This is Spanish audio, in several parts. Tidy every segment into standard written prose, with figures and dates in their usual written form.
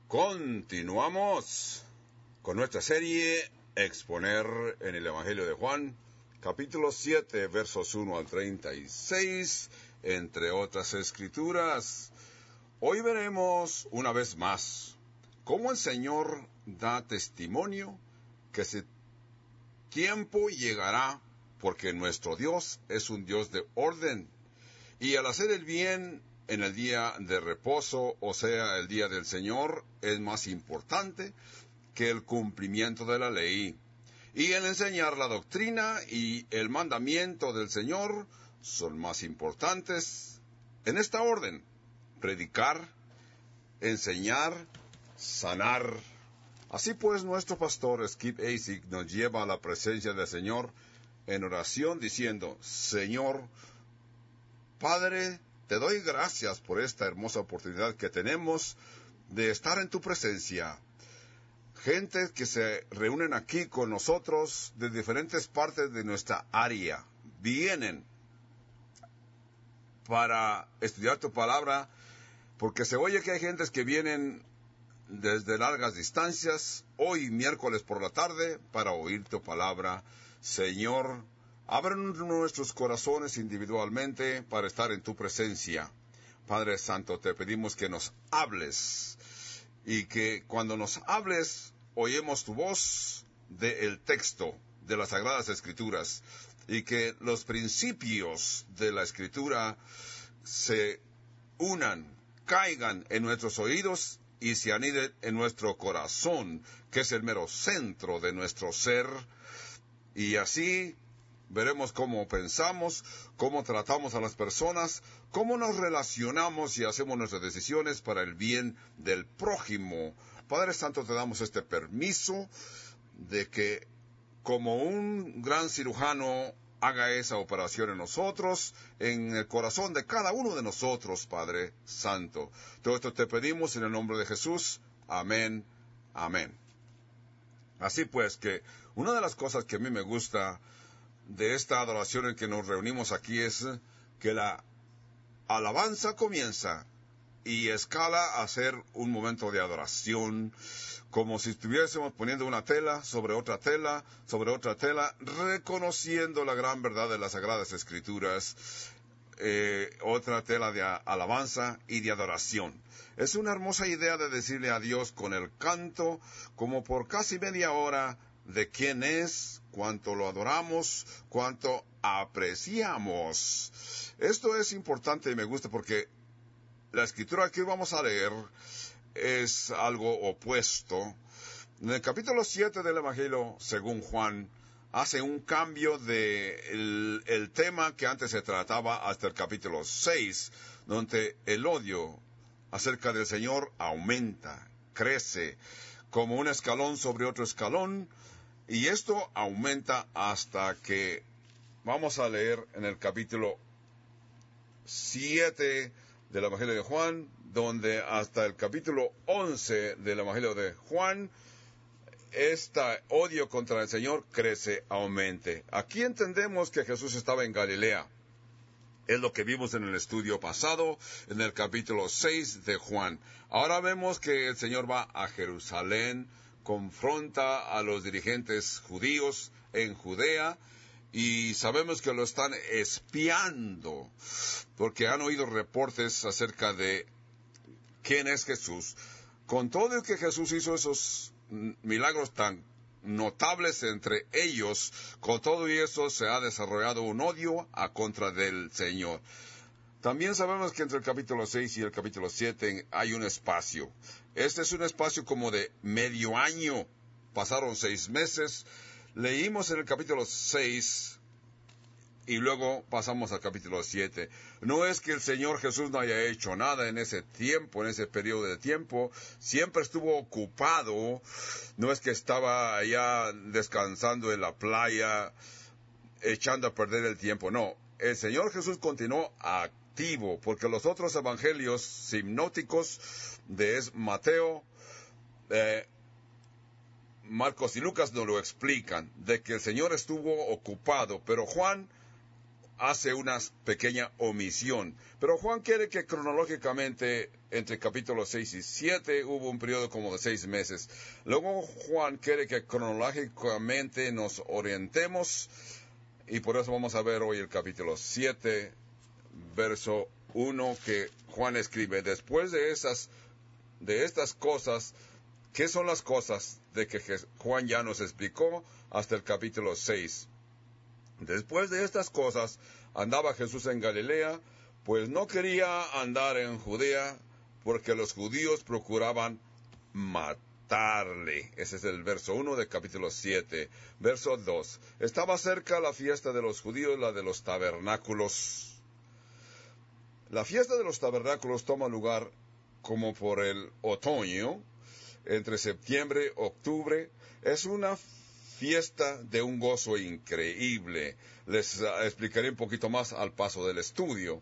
Continuamos con nuestra serie Exponer en el Evangelio de Juan, capítulo 7, versos 1 al 36, entre otras escrituras. Hoy veremos una vez más cómo el Señor da testimonio que su tiempo llegará, porque nuestro Dios es un Dios de orden, y al hacer el bien en el día de reposo, o sea, el día del Señor, es más importante que el cumplimiento de la ley. Y el enseñar la doctrina y el mandamiento del Señor son más importantes en esta orden: predicar, enseñar, sanar. Así pues, nuestro pastor Skip Asik nos lleva a la presencia del Señor en oración diciendo: Señor, Padre, te doy gracias por esta hermosa oportunidad que tenemos de estar en tu presencia. Gente que se reúnen aquí con nosotros de diferentes partes de nuestra área. Vienen para estudiar tu palabra, porque se oye que hay gentes que vienen desde largas distancias, hoy miércoles por la tarde, para oír tu palabra. Señor, abre nuestros corazones individualmente para estar en tu presencia. Padre Santo, te pedimos que nos hables, y que cuando nos hables, oímos tu voz del texto de las Sagradas Escrituras, y que los principios de la Escritura se unan, caigan en nuestros oídos y se aniden en nuestro corazón, que es el mero centro de nuestro ser, y así veremos cómo pensamos, cómo tratamos a las personas, cómo nos relacionamos y hacemos nuestras decisiones para el bien del prójimo. Padre Santo, te damos este permiso de que, como un gran cirujano, haga esa operación en nosotros, en el corazón de cada uno de nosotros, Padre Santo. Todo esto te pedimos en el nombre de Jesús. Amén, amén. Así pues, que una de las cosas que a mí me gusta de esta adoración en que nos reunimos aquí es que la alabanza comienza y escala a ser un momento de adoración, como si estuviésemos poniendo una tela sobre otra tela, sobre otra tela, reconociendo la gran verdad de las Sagradas Escrituras, otra tela de alabanza y de adoración. Es una hermosa idea de decirle a Dios con el canto, como por casi media hora, de quién es, cuánto lo adoramos, cuánto apreciamos. Esto es importante y me gusta, porque la escritura que hoy vamos a leer es algo opuesto. En el capítulo 7 del Evangelio según Juan, hace un cambio de el tema que antes se trataba hasta el capítulo 6, donde el odio acerca del Señor aumenta, crece, como un escalón sobre otro escalón, y esto aumenta hasta que vamos a leer en el capítulo 7 del Evangelio de Juan, donde hasta el capítulo 11 del Evangelio de Juan, este odio contra el Señor crece, aumente. Aquí entendemos que Jesús estaba en Galilea. Es lo que vimos en el estudio pasado, en el capítulo 6 de Juan. Ahora vemos que el Señor va a Jerusalén, confronta a los dirigentes judíos en Judea, y sabemos que lo están espiando, porque han oído reportes acerca de quién es Jesús. Con todo el que Jesús hizo esos milagros tan notables entre ellos, con todo y eso se ha desarrollado un odio a contra del Señor. También sabemos que entre el capítulo 6 y el capítulo 7 hay un espacio. Este es un espacio como de medio año. Pasaron 6 meses. Leímos en el capítulo 6 y luego pasamos al capítulo 7. No es que el Señor Jesús no haya hecho nada en ese tiempo, en ese periodo de tiempo. Siempre estuvo ocupado. No es que estaba allá descansando en la playa, echando a perder el tiempo. No, el Señor Jesús continuó activo, porque los otros evangelios sinópticos de Mateo, Marcos y Lucas nos lo explican, de que el Señor estuvo ocupado, pero Juan hace una pequeña omisión. Pero Juan quiere que cronológicamente, entre capítulos 6 y 7, hubo un periodo como de 6 meses. Luego Juan quiere que cronológicamente nos orientemos, y por eso vamos a ver hoy el capítulo 7, verso 1, que Juan escribe: después de estas cosas. ¿Qué son las cosas de que Juan ya nos explicó hasta el capítulo 6? Después de estas cosas, andaba Jesús en Galilea, pues no quería andar en Judea, porque los judíos procuraban matarle. Ese es el verso 1 del capítulo 7. Verso 2. Estaba cerca la fiesta de los judíos, la de los tabernáculos. La fiesta de los tabernáculos toma lugar como por el otoño, entre septiembre y octubre. Es una fiesta de un gozo increíble. Les explicaré un poquito más al paso del estudio.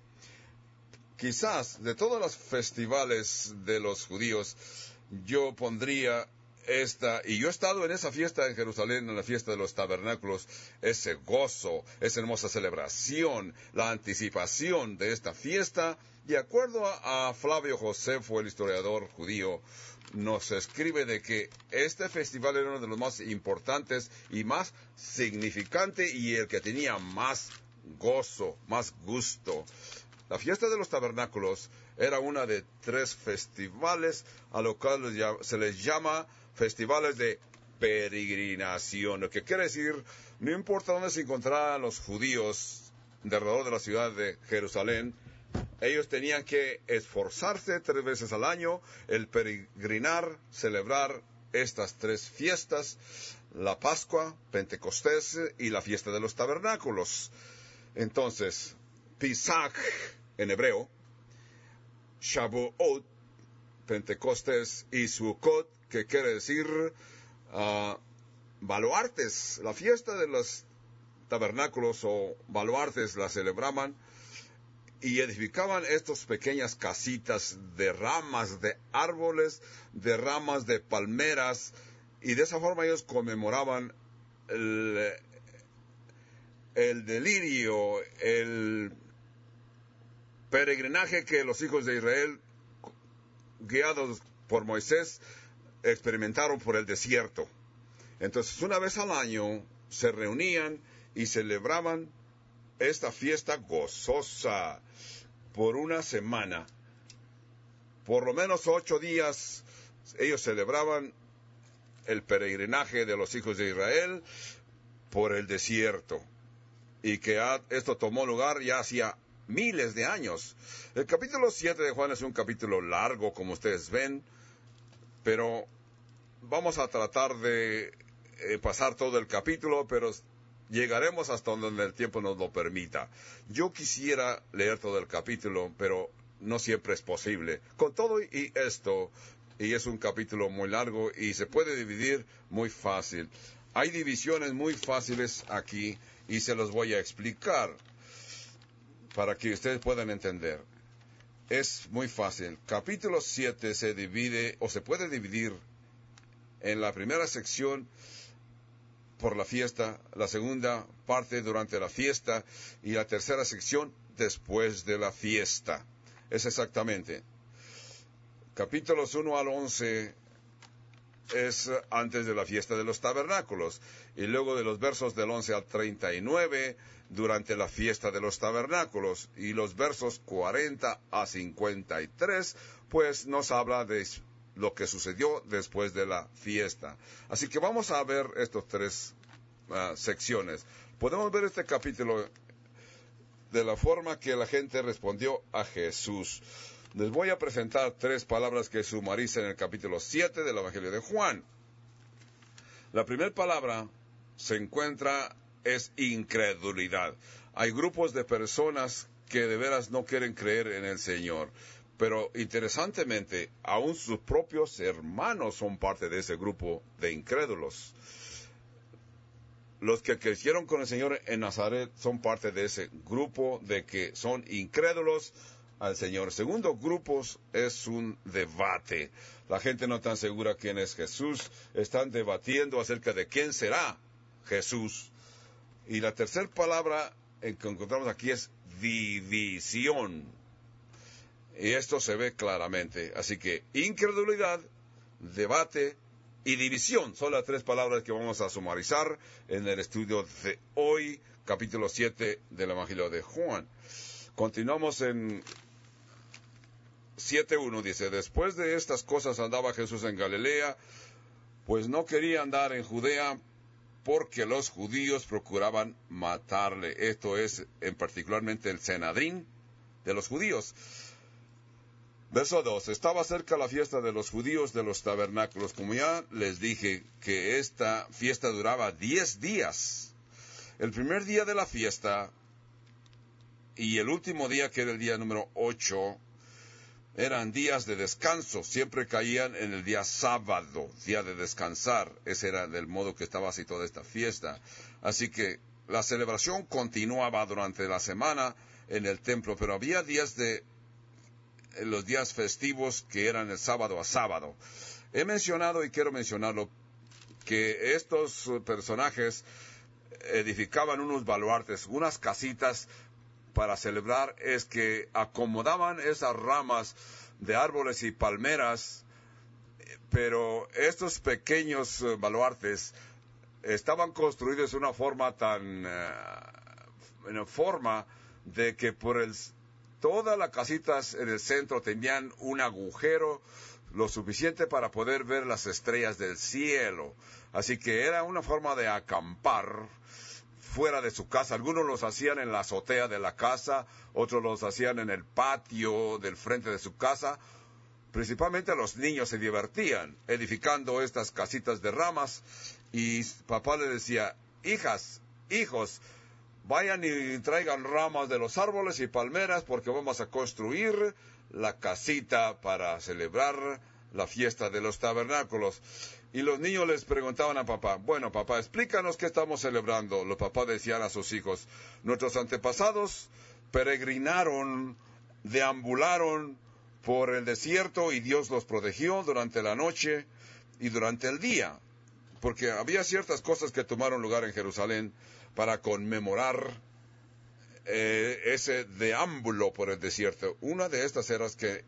Quizás de todos los festivales de los judíos, yo pondría esta, y yo he estado en esa fiesta en Jerusalén, en la fiesta de los tabernáculos, ese gozo, esa hermosa celebración, la anticipación de esta fiesta. De acuerdo a Flavio Josefo, el historiador judío, nos escribe de que este festival era uno de los más importantes y más significante, y el que tenía más gozo, más gusto. La fiesta de los tabernáculos era una de 3 festivales, a lo cual se les llama festivales de peregrinación, lo que quiere decir, no importa dónde se encontraran los judíos de alrededor de la ciudad de Jerusalén, ellos tenían que esforzarse 3 veces al año, el peregrinar, celebrar estas 3 fiestas: la Pascua, Pentecostés y la fiesta de los tabernáculos. Entonces, Pesach en hebreo, Shavuot, Pentecostés, y Sukkot, que quiere decir baluartes. La fiesta de los tabernáculos o baluartes la celebraban y edificaban estas pequeñas casitas de ramas de árboles, de ramas de palmeras, y de esa forma ellos conmemoraban el delirio, el peregrinaje que los hijos de Israel, guiados por Moisés, experimentaron por el desierto. Entonces, una vez al año se reunían y celebraban esta fiesta gozosa por una semana. Por lo menos 8 días ellos celebraban el peregrinaje de los hijos de Israel por el desierto, y que esto tomó lugar ya hacía miles de años. El capítulo 7 de Juan es un capítulo largo, como ustedes ven, pero vamos a tratar de pasar todo el capítulo, pero llegaremos hasta donde el tiempo nos lo permita. Yo quisiera leer todo el capítulo, pero no siempre es posible. Con todo y esto, y es un capítulo muy largo y se puede dividir muy fácil. Hay divisiones muy fáciles aquí y se los voy a explicar para que ustedes puedan entender. Es muy fácil. Capítulo 7 se divide, o se puede dividir, en la primera sección por la fiesta, la segunda parte durante la fiesta y la tercera sección después de la fiesta. Es exactamente. Capítulos 1 al 11 es antes de la fiesta de los tabernáculos, y luego de los versos del 11 al 39 durante la fiesta de los tabernáculos, y los versos 40 a 53 pues nos habla de lo que sucedió después de la fiesta. Así que vamos a ver estas 3 secciones. Podemos ver este capítulo de la forma que la gente respondió a Jesús. Les voy a presentar 3 palabras que sumarizan el capítulo 7 del Evangelio de Juan. La primera palabra es incredulidad. Hay grupos de personas que de veras no quieren creer en el Señor. Pero interesantemente, aún sus propios hermanos son parte de ese grupo de incrédulos. Los que crecieron con el Señor en Nazaret son parte de ese grupo de que son incrédulos al Señor. Segundo grupo es un debate. La gente no está segura quién es Jesús. Están debatiendo acerca de quién será Jesús. Y la tercera palabra que encontramos aquí es división. Y esto se ve claramente. Así que incredulidad, debate y división son las 3 palabras que vamos a sumarizar en el estudio de hoy, capítulo 7 del Evangelio de Juan. Continuamos en 7:1, dice: después de estas cosas andaba Jesús en Galilea, pues no quería andar en Judea, porque los judíos procuraban matarle. Esto es en particularmente el Sanedrín de los judíos. Verso 2. Estaba cerca la fiesta de los judíos de los tabernáculos. Como ya les dije, que esta fiesta duraba 10 días. El primer día de la fiesta y el último día, que era el día número 8, eran días de descanso. Siempre caían en el día sábado, día de descansar. Ese era del modo que estaba así toda esta fiesta. Así que la celebración continuaba durante la semana en el templo, pero había días los días festivos que eran el sábado a sábado. He mencionado y quiero mencionarlo, que estos personajes edificaban unos baluartes, unas casitas para celebrar, es que acomodaban esas ramas de árboles y palmeras, pero estos pequeños baluartes estaban construidos de una forma en forma de que todas las casitas en el centro tenían un agujero lo suficiente para poder ver las estrellas del cielo. Así que era una forma de acampar fuera de su casa. Algunos los hacían en la azotea de la casa, otros los hacían en el patio del frente de su casa. Principalmente los niños se divertían edificando estas casitas de ramas, y papá le decía: hijas, hijos, vayan y traigan ramas de los árboles y palmeras, porque vamos a construir la casita para celebrar la fiesta de los tabernáculos. Y los niños les preguntaban a papá: bueno, papá, explícanos qué estamos celebrando. Los papás decían a sus hijos: nuestros antepasados peregrinaron, deambularon por el desierto, y Dios los protegió durante la noche y durante el día, porque había ciertas cosas que tomaron lugar en Jerusalén para conmemorar ese deámbulo por el desierto. Una de estas era que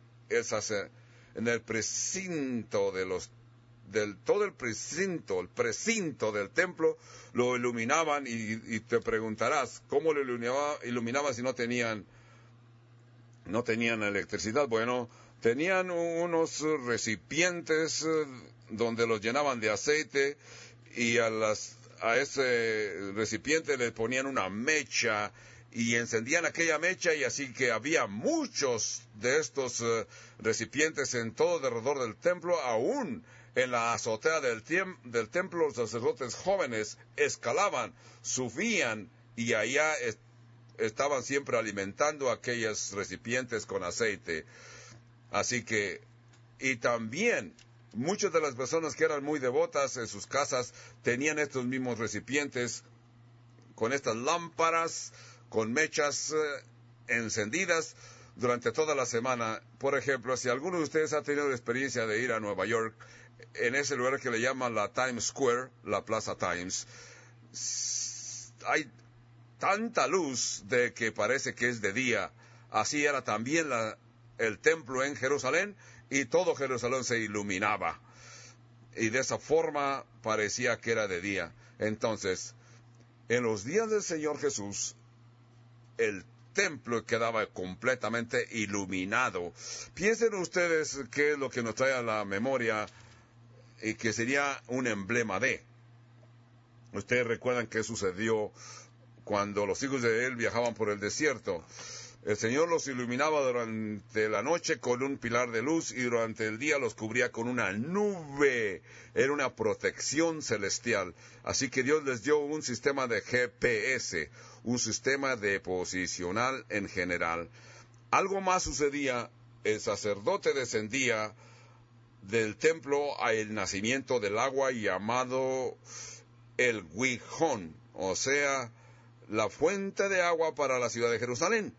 en el precinto todo el precinto del templo lo iluminaban, y te preguntarás cómo lo iluminaban si no tenían electricidad. Bueno, tenían unos recipientes donde los llenaban de aceite, y a ese recipiente le ponían una mecha y encendían aquella mecha, y así que había muchos de estos recipientes en todo alrededor del templo. Aún en la azotea del templo, los sacerdotes jóvenes escalaban, subían, y allá estaban siempre alimentando aquellos recipientes con aceite. Así que, y también muchas de las personas que eran muy devotas en sus casas tenían estos mismos recipientes con estas lámparas, con mechas encendidas durante toda la semana. Por ejemplo, si alguno de ustedes ha tenido la experiencia de ir a Nueva York, en ese lugar que le llaman la Times Square, la Plaza Times, hay tanta luz de que parece que es de día. Así era también el templo en Jerusalén, y todo Jerusalén se iluminaba, y de esa forma parecía que era de día. Entonces, en los días del Señor Jesús, el templo quedaba completamente iluminado. Piensen ustedes qué es lo que nos trae a la memoria, y que sería un emblema de. Ustedes recuerdan qué sucedió cuando los hijos de él viajaban por el desierto. El Señor los iluminaba durante la noche con un pilar de luz, y durante el día los cubría con una nube. Era una protección celestial. Así que Dios les dio un sistema de GPS, un sistema de posicional en general. Algo más sucedía: el sacerdote descendía del templo al nacimiento del agua llamado el Gihón, o sea, la fuente de agua para la ciudad de Jerusalén,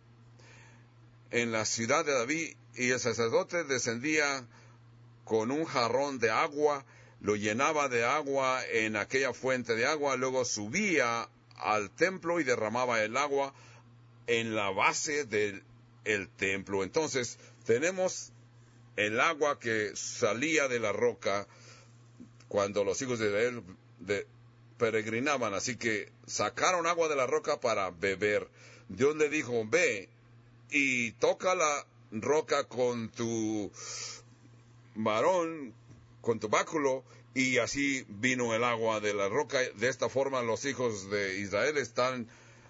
en la ciudad de David, y el sacerdote descendía con un jarrón de agua, lo llenaba de agua en aquella fuente de agua, luego subía al templo y derramaba el agua en la base del templo. Entonces, tenemos el agua que salía de la roca cuando los hijos de Israel peregrinaban. Así que sacaron agua de la roca para beber. Dios le dijo, ve y toca la roca con tu varón, con tu báculo, y así vino el agua de la roca. De esta forma los hijos de Israel están...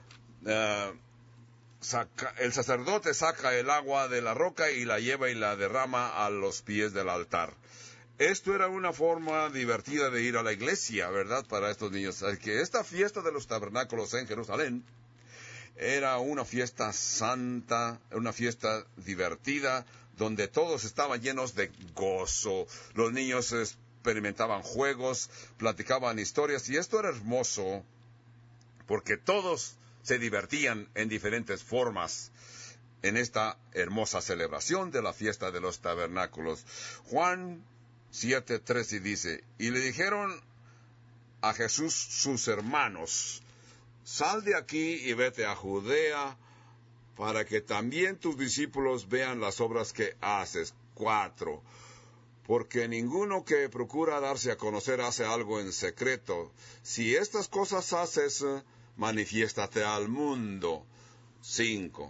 el sacerdote saca el agua de la roca y la lleva y la derrama a los pies del altar. Esto era una forma divertida de ir a la iglesia, ¿verdad? Para estos niños. Así que esta fiesta de los tabernáculos en Jerusalén era una fiesta santa, una fiesta divertida, donde todos estaban llenos de gozo. Los niños experimentaban juegos, platicaban historias, y esto era hermoso, porque todos se divertían en diferentes formas en esta hermosa celebración de la fiesta de los tabernáculos. Juan 7:13 dice, y le dijeron a Jesús sus hermanos, sal de aquí y vete a Judea, para que también tus discípulos vean las obras que haces. 4. Porque ninguno que procura darse a conocer hace algo en secreto. Si estas cosas haces, manifiéstate al mundo. 5.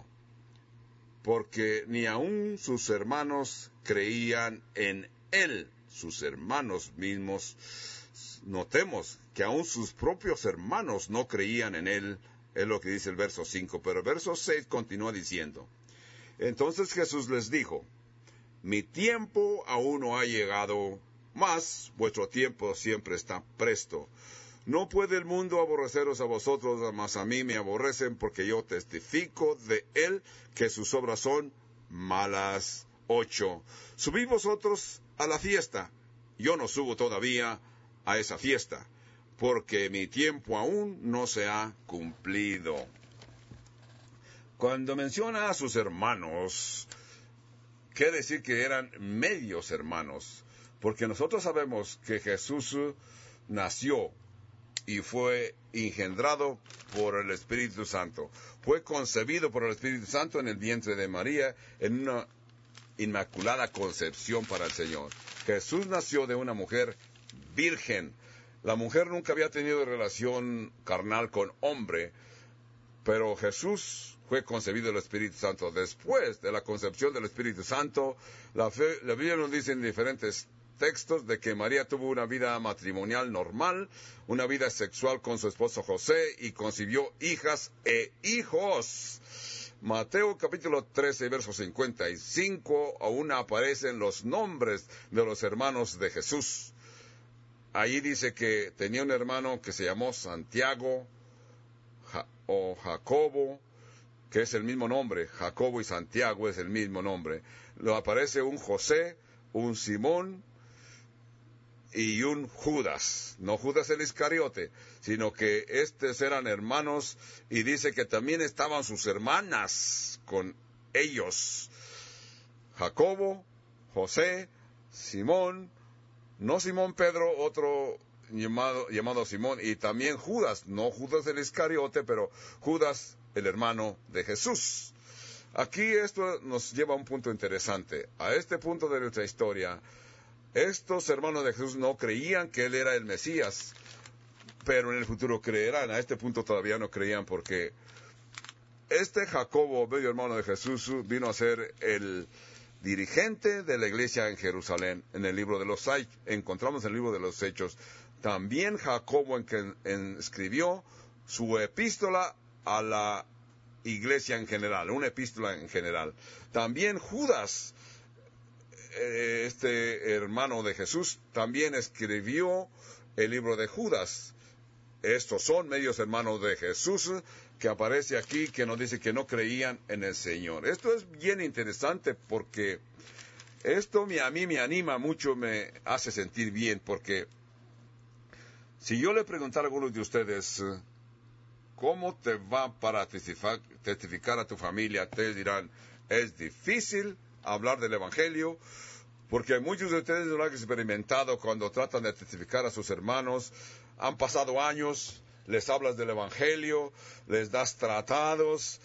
Porque ni aun sus hermanos creían en él, sus hermanos mismos. Notemos que aun sus propios hermanos no creían en él, es lo que dice el verso 5, pero el verso 6 continúa diciendo, entonces Jesús les dijo, mi tiempo aún no ha llegado, mas vuestro tiempo siempre está presto. No puede el mundo aborreceros a vosotros, mas a mí me aborrecen, porque yo testifico de él que sus obras son malas. 8. Subid vosotros a la fiesta. Yo no subo todavía a esa fiesta, porque mi tiempo aún no se ha cumplido. Cuando menciona a sus hermanos, quiere decir que eran medios hermanos, porque nosotros sabemos que Jesús nació y fue engendrado por el Espíritu Santo. Fue concebido por el Espíritu Santo en el vientre de María en una inmaculada concepción para el Señor. Jesús nació de una mujer virgen. La mujer nunca había tenido relación carnal con hombre, pero Jesús fue concebido del Espíritu Santo. Después de la concepción del Espíritu Santo, la Biblia nos dice en diferentes textos de que María tuvo una vida matrimonial normal, una vida sexual con su esposo José, y concibió hijas e hijos. Mateo capítulo 13, verso 55, aún aparecen los nombres de los hermanos de Jesús. Ahí dice que tenía un hermano que se llamó Santiago o Jacobo, que es el mismo nombre. Jacobo y Santiago es el mismo nombre. Lo aparece un José, un Simón y un Judas. No Judas el Iscariote, sino que estos eran hermanos, y dice que también estaban sus hermanas con ellos. Jacobo, José, Simón, no Simón Pedro, otro llamado Simón, y también Judas, no Judas el Iscariote, pero Judas, el hermano de Jesús. Aquí esto nos lleva a un punto interesante. A este punto de nuestra historia, estos hermanos de Jesús no creían que él era el Mesías, pero en el futuro creerán. A este punto todavía no creían, porque este Jacobo, medio hermano de Jesús, vino a ser el dirigente de la iglesia en Jerusalén. En el libro de los encontramos en el libro de los Hechos. También Jacobo escribió su epístola a la iglesia en general, una epístola en general. También Judas, este hermano de Jesús, también escribió el libro de Judas. Estos son medios hermanos de Jesús que aparece aquí, que nos dice que no creían en el Señor. Esto es bien interesante, porque esto a mí me anima mucho, me hace sentir bien, porque si yo le preguntara a algunos de ustedes, ¿cómo te va para testificar a tu familia? Ustedes dirán, es difícil hablar del Evangelio, porque muchos de ustedes lo han experimentado cuando tratan de testificar a sus hermanos. Han pasado años les hablas del Evangelio, les das tratados,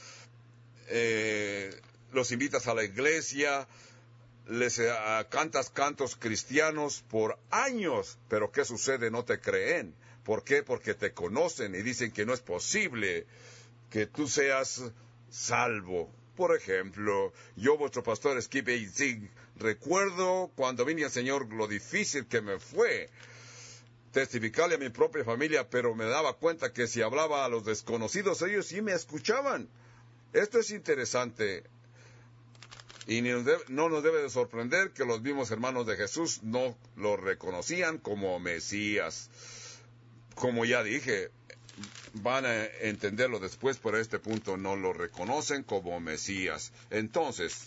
los invitas a la iglesia, les cantas cantos cristianos por años, pero ¿qué sucede? No te creen. ¿Por qué? Porque te conocen y dicen que no es posible que tú seas salvo. Por ejemplo, yo, vuestro pastor Skip A.Z., recuerdo cuando vine al Señor lo difícil que me fue testificarle a mi propia familia, pero me daba cuenta que si hablaba a los desconocidos, ellos sí me escuchaban. Esto es interesante y no nos debe de sorprender que los mismos hermanos de Jesús no lo reconocían como Mesías. Como ya dije, van a entenderlo después, pero a este punto no lo reconocen como Mesías. Entonces,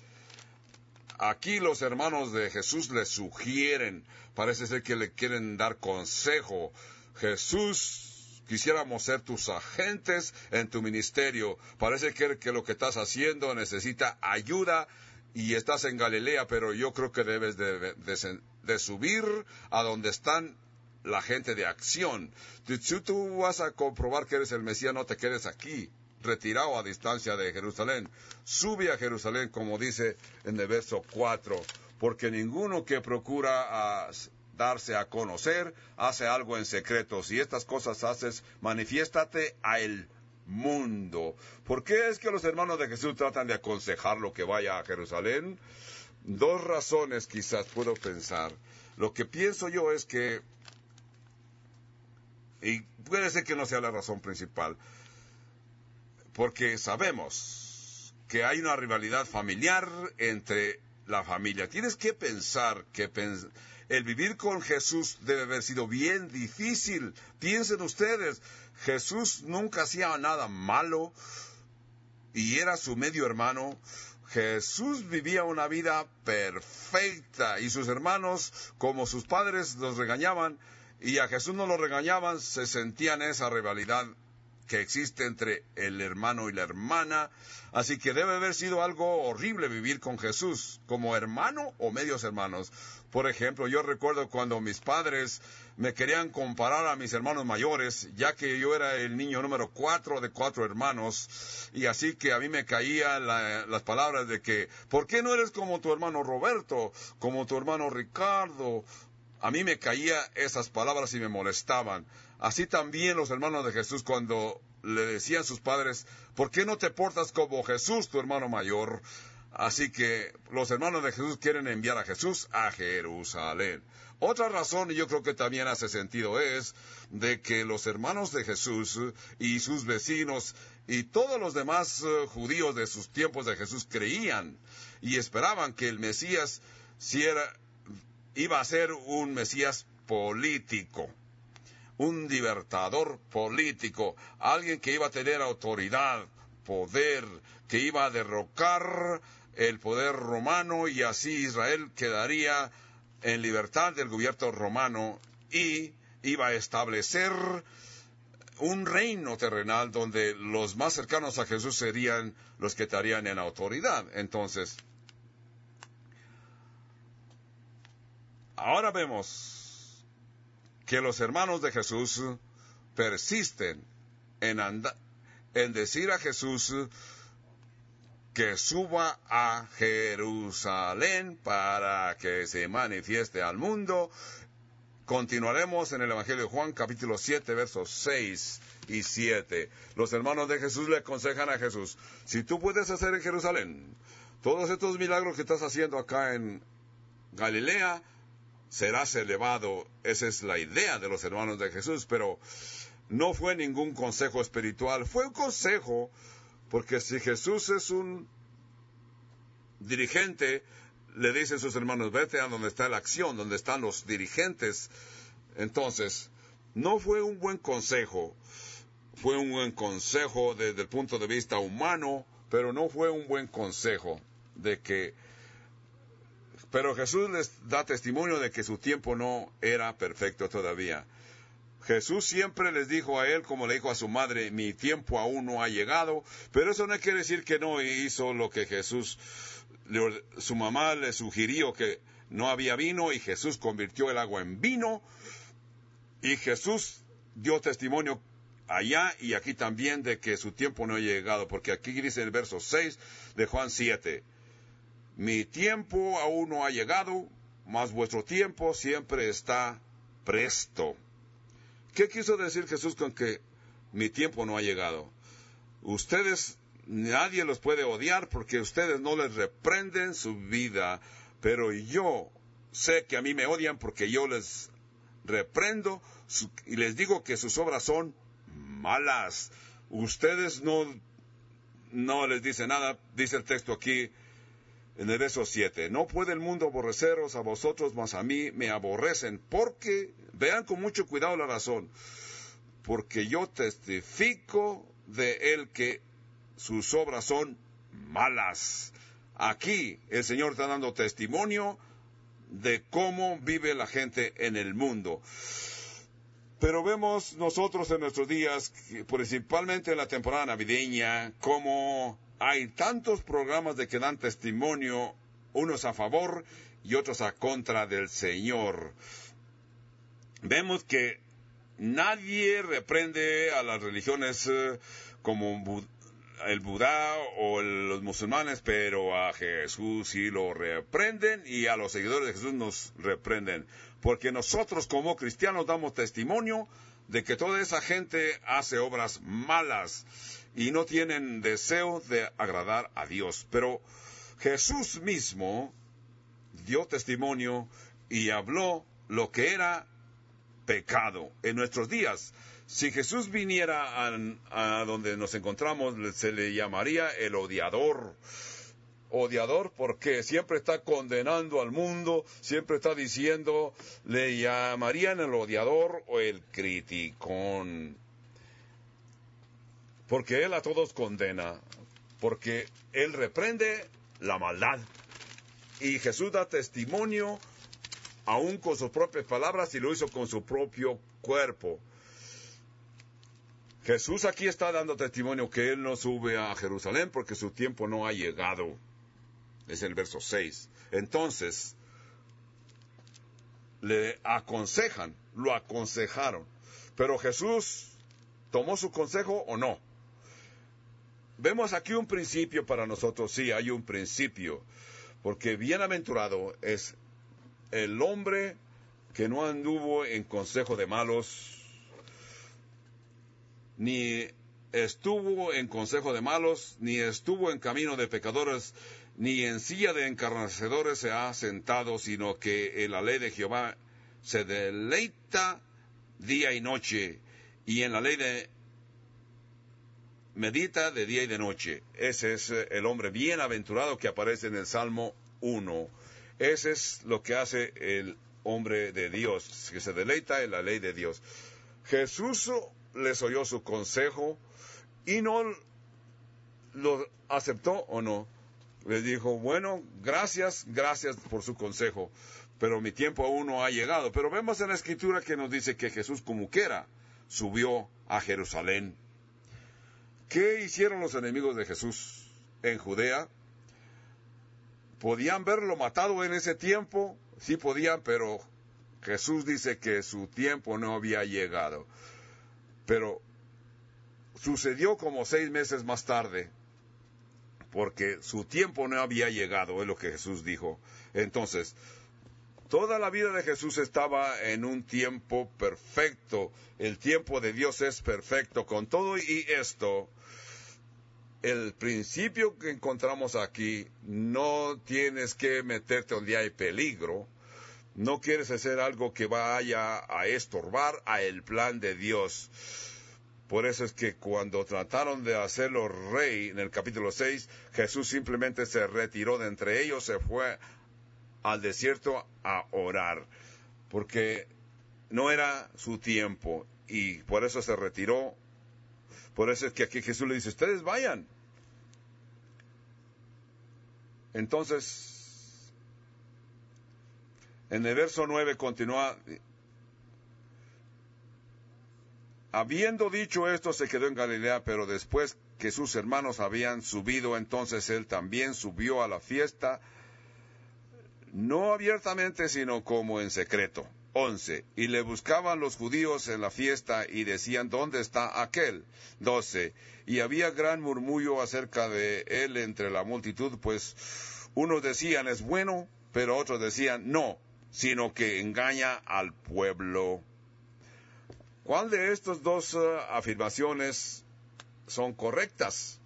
aquí los hermanos de Jesús le sugieren, parece ser que le quieren dar consejo. Jesús, quisiéramos ser tus agentes en tu ministerio. Parece que lo que estás haciendo necesita ayuda y estás en Galilea, pero yo creo que debes de subir a donde están la gente de acción. Si tú vas a comprobar que eres el Mesías, no te quedes aquí, retirado a distancia de Jerusalén. Sube a Jerusalén, como dice en el verso 4, porque ninguno que procura darse a conocer hace algo en secreto. Si estas cosas haces, manifiéstate a el mundo. ¿Por qué es que los hermanos de Jesús tratan de aconsejarlo que vaya a Jerusalén? Dos razones quizás puedo pensar. Lo que pienso yo es que, y puede ser que no sea la razón principal, porque sabemos que hay una rivalidad familiar entre la familia. Tienes que pensar que el vivir con Jesús debe haber sido bien difícil. Piensen ustedes, Jesús nunca hacía nada malo y era su medio hermano. Jesús vivía una vida perfecta y sus hermanos, como sus padres, los regañaban y a Jesús no lo regañaban, se sentían esa rivalidad que existe entre el hermano y la hermana. Así que debe haber sido algo horrible vivir con Jesús como hermano o medios hermanos. Por ejemplo, yo recuerdo cuando mis padres me querían comparar a mis hermanos mayores, ya que yo era el niño número 4 de 4 hermanos, y así que a mí me caían las palabras de que, ¿por qué no eres como tu hermano Roberto, como tu hermano Ricardo? A mí me caían esas palabras y me molestaban. Así también los hermanos de Jesús cuando le decían sus padres, ¿por qué no te portas como Jesús, tu hermano mayor? Así que los hermanos de Jesús quieren enviar a Jesús a Jerusalén. Otra razón, y yo creo que también hace sentido, es de que los hermanos de Jesús y sus vecinos y todos los demás judíos de sus tiempos de Jesús creían y esperaban que el Mesías iba a ser un Mesías político, un libertador político, alguien que iba a tener autoridad, poder, que iba a derrocar el poder romano y así Israel quedaría en libertad del gobierno romano y iba a establecer un reino terrenal donde los más cercanos a Jesús serían los que estarían en autoridad. Entonces, ahora vemos que los hermanos de Jesús persisten en decir a Jesús que suba a Jerusalén para que se manifieste al mundo. Continuaremos en el Evangelio de Juan, capítulo 7, versos 6 y 7. Los hermanos de Jesús le aconsejan a Jesús, si tú puedes hacer en Jerusalén todos estos milagros que estás haciendo acá en Galilea, serás elevado. Esa es la idea de los hermanos de Jesús, pero no fue ningún consejo espiritual, fue un consejo, porque si Jesús es un dirigente, le dicen sus hermanos, vete a donde está la acción, donde están los dirigentes. Entonces, no fue un buen consejo, fue un buen consejo desde el punto de vista humano, pero no fue un buen consejo pero Jesús les da testimonio de que su tiempo no era perfecto todavía. Jesús siempre les dijo a él, como le dijo a su madre, mi tiempo aún no ha llegado, pero eso no quiere decir que no hizo lo que su mamá le sugirió, que no había vino y Jesús convirtió el agua en vino y Jesús dio testimonio allá y aquí también de que su tiempo no ha llegado, porque aquí dice en el verso 6 de Juan 7, mi tiempo aún no ha llegado, mas vuestro tiempo siempre está presto. ¿Qué quiso decir Jesús con que mi tiempo no ha llegado? Ustedes, nadie los puede odiar porque ustedes no les reprenden su vida, pero yo sé que a mí me odian porque yo les reprendo y les digo que sus obras son malas. Ustedes no les dice nada, dice el texto aquí en el verso 7. No puede el mundo aborreceros a vosotros, mas a mí me aborrecen, porque, vean con mucho cuidado la razón, porque yo testifico de él que sus obras son malas. Aquí el Señor está dando testimonio de cómo vive la gente en el mundo. Pero vemos nosotros en nuestros días, principalmente en la temporada navideña, cómo hay tantos programas de que dan testimonio, unos a favor y otros a contra del Señor. Vemos que nadie reprende a las religiones como el Budá o los musulmanes, pero a Jesús sí lo reprenden y a los seguidores de Jesús nos reprenden. Porque nosotros como cristianos damos testimonio de que toda esa gente hace obras malas y no tienen deseo de agradar a Dios. Pero Jesús mismo dio testimonio y habló lo que era pecado en nuestros días. Si Jesús viniera a donde nos encontramos, se le llamaría el odiador. Odiador porque siempre está condenando al mundo, siempre está diciendo, le llamarían el odiador o el criticón. Porque él a todos condena, porque él reprende la maldad. Y Jesús da testimonio aún con sus propias palabras y lo hizo con su propio cuerpo. Jesús aquí está dando testimonio que él no sube a Jerusalén porque su tiempo no ha llegado. Es el verso 6. Entonces, le aconsejan, lo aconsejaron. Pero Jesús tomó su consejo o no. Vemos aquí un principio para nosotros, sí, hay un principio. Porque bienaventurado es el hombre que no anduvo en consejo de malos, ni estuvo en consejo de malos, ni estuvo en camino de pecadores, ni en silla de encarnecedores se ha sentado, sino que en la ley de Jehová se deleita día y noche, y en la ley medita de día y de noche. Ese es el hombre bienaventurado que aparece en el Salmo 1. Ese es lo que hace el hombre de Dios, que se deleita en la ley de Dios. Jesús les oyó su consejo y no lo aceptó o no. Les dijo, bueno, gracias por su consejo, pero mi tiempo aún no ha llegado. Pero vemos en la Escritura que nos dice que Jesús como quiera subió a Jerusalén. ¿Qué hicieron los enemigos de Jesús en Judea? ¿Podían verlo matado en ese tiempo? Sí podían, pero Jesús dice que su tiempo no había llegado. Pero sucedió como 6 meses más tarde, porque su tiempo no había llegado, es lo que Jesús dijo. Entonces, toda la vida de Jesús estaba en un tiempo perfecto. El tiempo de Dios es perfecto. Con todo y esto, el principio que encontramos aquí, no tienes que meterte donde hay peligro. No quieres hacer algo que vaya a estorbar a el plan de Dios. Por eso es que cuando trataron de hacerlo rey en el capítulo 6, Jesús simplemente se retiró de entre ellos, se fue al desierto a orar, porque no era su tiempo y por eso se retiró. Por eso es que aquí Jesús le dice, ustedes vayan. Entonces, en el verso 9 continúa, habiendo dicho esto se quedó en Galilea, pero después que sus hermanos habían subido, entonces él también subió a la fiesta, no abiertamente, sino como en secreto. 11. Y le buscaban los judíos en la fiesta y decían, ¿dónde está aquel? 12. Y había gran murmullo acerca de él entre la multitud, pues unos decían, es bueno, pero otros decían, no, sino que engaña al pueblo. ¿Cuál de estas dos afirmaciones son correctas?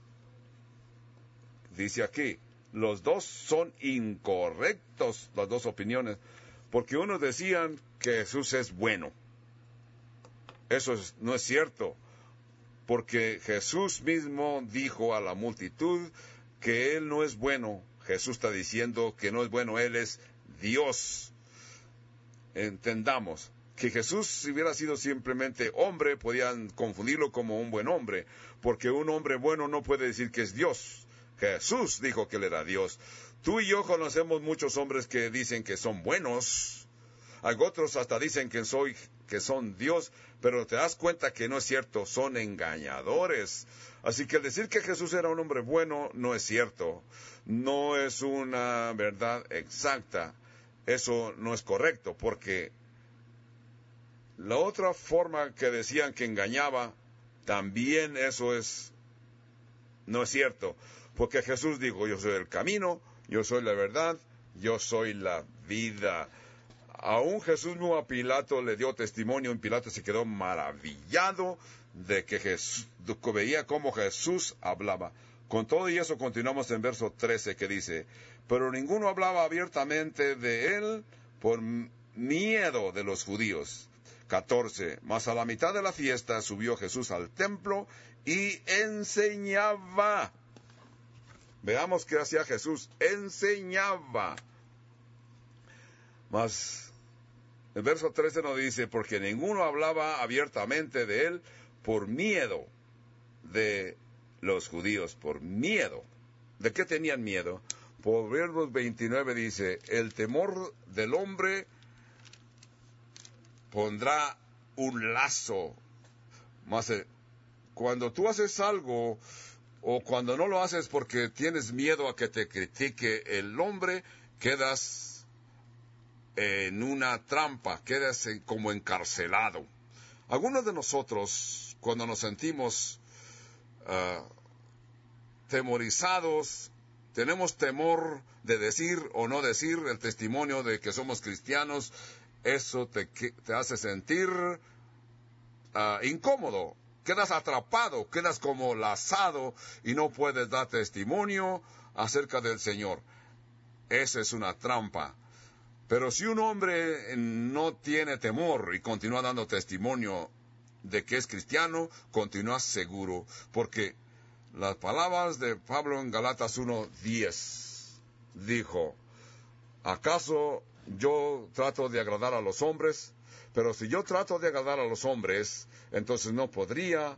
Dice aquí, los dos son incorrectos, las dos opiniones, porque unos decían que Jesús es bueno. Eso no es cierto, porque Jesús mismo dijo a la multitud que Él no es bueno. Jesús está diciendo que no es bueno, Él es Dios. Entendamos que Jesús, si hubiera sido simplemente hombre, podían confundirlo como un buen hombre, porque un hombre bueno no puede decir que es Dios. Jesús dijo que Él era Dios. Tú y yo conocemos muchos hombres que dicen que son buenos. Hay otros hasta dicen que son Dios, pero te das cuenta que no es cierto, son engañadores. Así que el decir que Jesús era un hombre bueno no es cierto. No es una verdad exacta. Eso no es correcto, porque la otra forma que decían que engañaba, también eso no es cierto. Porque Jesús dijo, yo soy el camino, yo soy la verdad, yo soy la vida. Aún Jesús mismo a Pilato le dio testimonio, y Pilato se quedó maravillado de que veía cómo Jesús hablaba. Con todo y eso continuamos en verso 13 que dice, pero ninguno hablaba abiertamente de él por miedo de los judíos. 14. Mas a la mitad de la fiesta subió Jesús al templo y enseñaba. Veamos qué hacía Jesús. Enseñaba. Mas el verso 13 nos dice, porque ninguno hablaba abiertamente de él por miedo de los judíos, por miedo. ¿De qué tenían miedo? Proverbios 29 dice, el temor del hombre pondrá un lazo. Mas cuando tú haces algo, o cuando no lo haces porque tienes miedo a que te critique el hombre, quedas en una trampa, quedas como encarcelado. Algunos de nosotros, cuando nos sentimos temorizados, tenemos temor de decir o no decir el testimonio de que somos cristianos, eso te hace sentir incómodo, quedas atrapado, quedas como lazado y no puedes dar testimonio acerca del Señor. Esa es una trampa. Pero si un hombre no tiene temor y continúa dando testimonio de que es cristiano, continúa seguro, porque las palabras de Pablo en Galatas 1:10 dijo, ¿acaso yo trato de agradar a los hombres? Pero si yo trato de agradar a los hombres, entonces no podría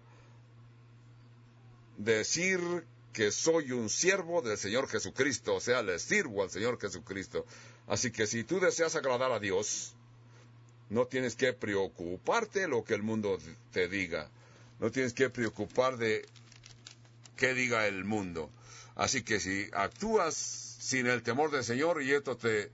decir que soy un siervo del Señor Jesucristo, o sea, le sirvo al Señor Jesucristo. Así que si tú deseas agradar a Dios, no tienes que preocuparte lo que el mundo te diga. No tienes que preocupar de qué diga el mundo. Así que si actúas sin el temor del Señor, y esto te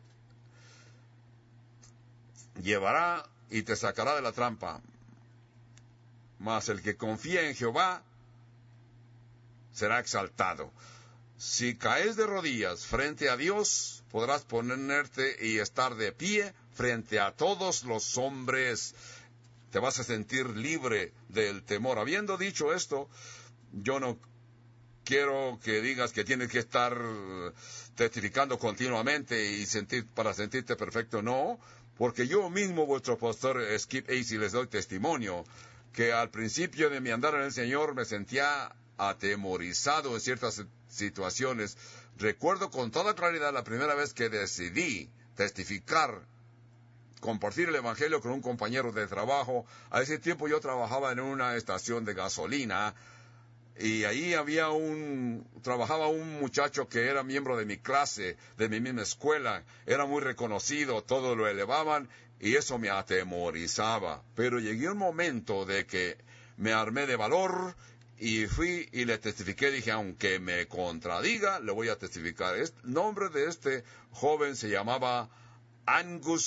llevará y te sacará de la trampa. Mas el que confía en Jehová será exaltado. Si caes de rodillas frente a Dios, podrás ponerte y estar de pie frente a todos los hombres. Te vas a sentir libre del temor. Habiendo dicho esto, yo no quiero que digas que tienes que estar testificando continuamente y para sentirte perfecto. No, porque yo mismo, vuestro pastor Skip Acey, les doy testimonio que al principio de mi andar en el Señor me sentía atemorizado en ciertas situaciones. Recuerdo con toda claridad la primera vez que decidí testificar, compartir el Evangelio con un compañero de trabajo. A ese tiempo yo trabajaba en una estación de gasolina y ahí trabajaba un muchacho que era miembro de mi clase, de mi misma escuela. Era muy reconocido, todos lo elevaban y eso me atemorizaba. Pero llegué un momento de que me armé de valor y fui y le testifiqué. Dije, aunque me contradiga, le voy a testificar. El nombre de este joven se llamaba Angus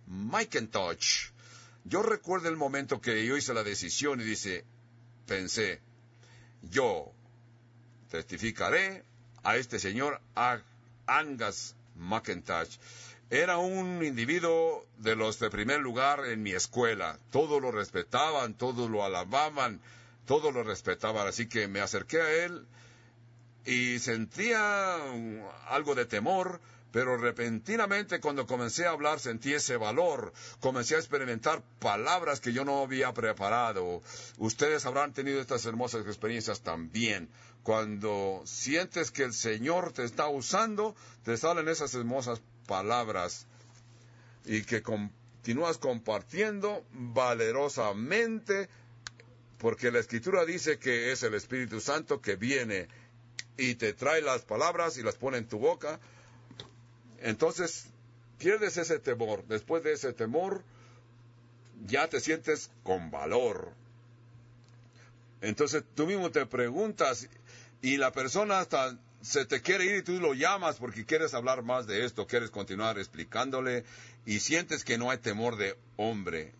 McIntosh. Yo recuerdo el momento que yo hice la decisión y pensé, yo testificaré a este señor Angus McIntosh. Era un individuo de los de primer lugar en mi escuela. Todos lo respetaban, todos lo alababan, todos lo respetaban. Así que me acerqué a él y sentía algo de temor, pero repentinamente cuando comencé a hablar sentí ese valor. Comencé a experimentar palabras que yo no había preparado. Ustedes habrán tenido estas hermosas experiencias también. Cuando sientes que el Señor te está usando, te salen esas hermosas palabras y que continúas compartiendo valerosamente, porque la Escritura dice que es el Espíritu Santo que viene y te trae las palabras y las pone en tu boca. Entonces pierdes ese temor. Después de ese temor ya te sientes con valor. Entonces tú mismo te preguntas y la persona hasta se te quiere ir y tú lo llamas porque quieres hablar más de esto, quieres continuar explicándole y sientes que no hay temor de hombre.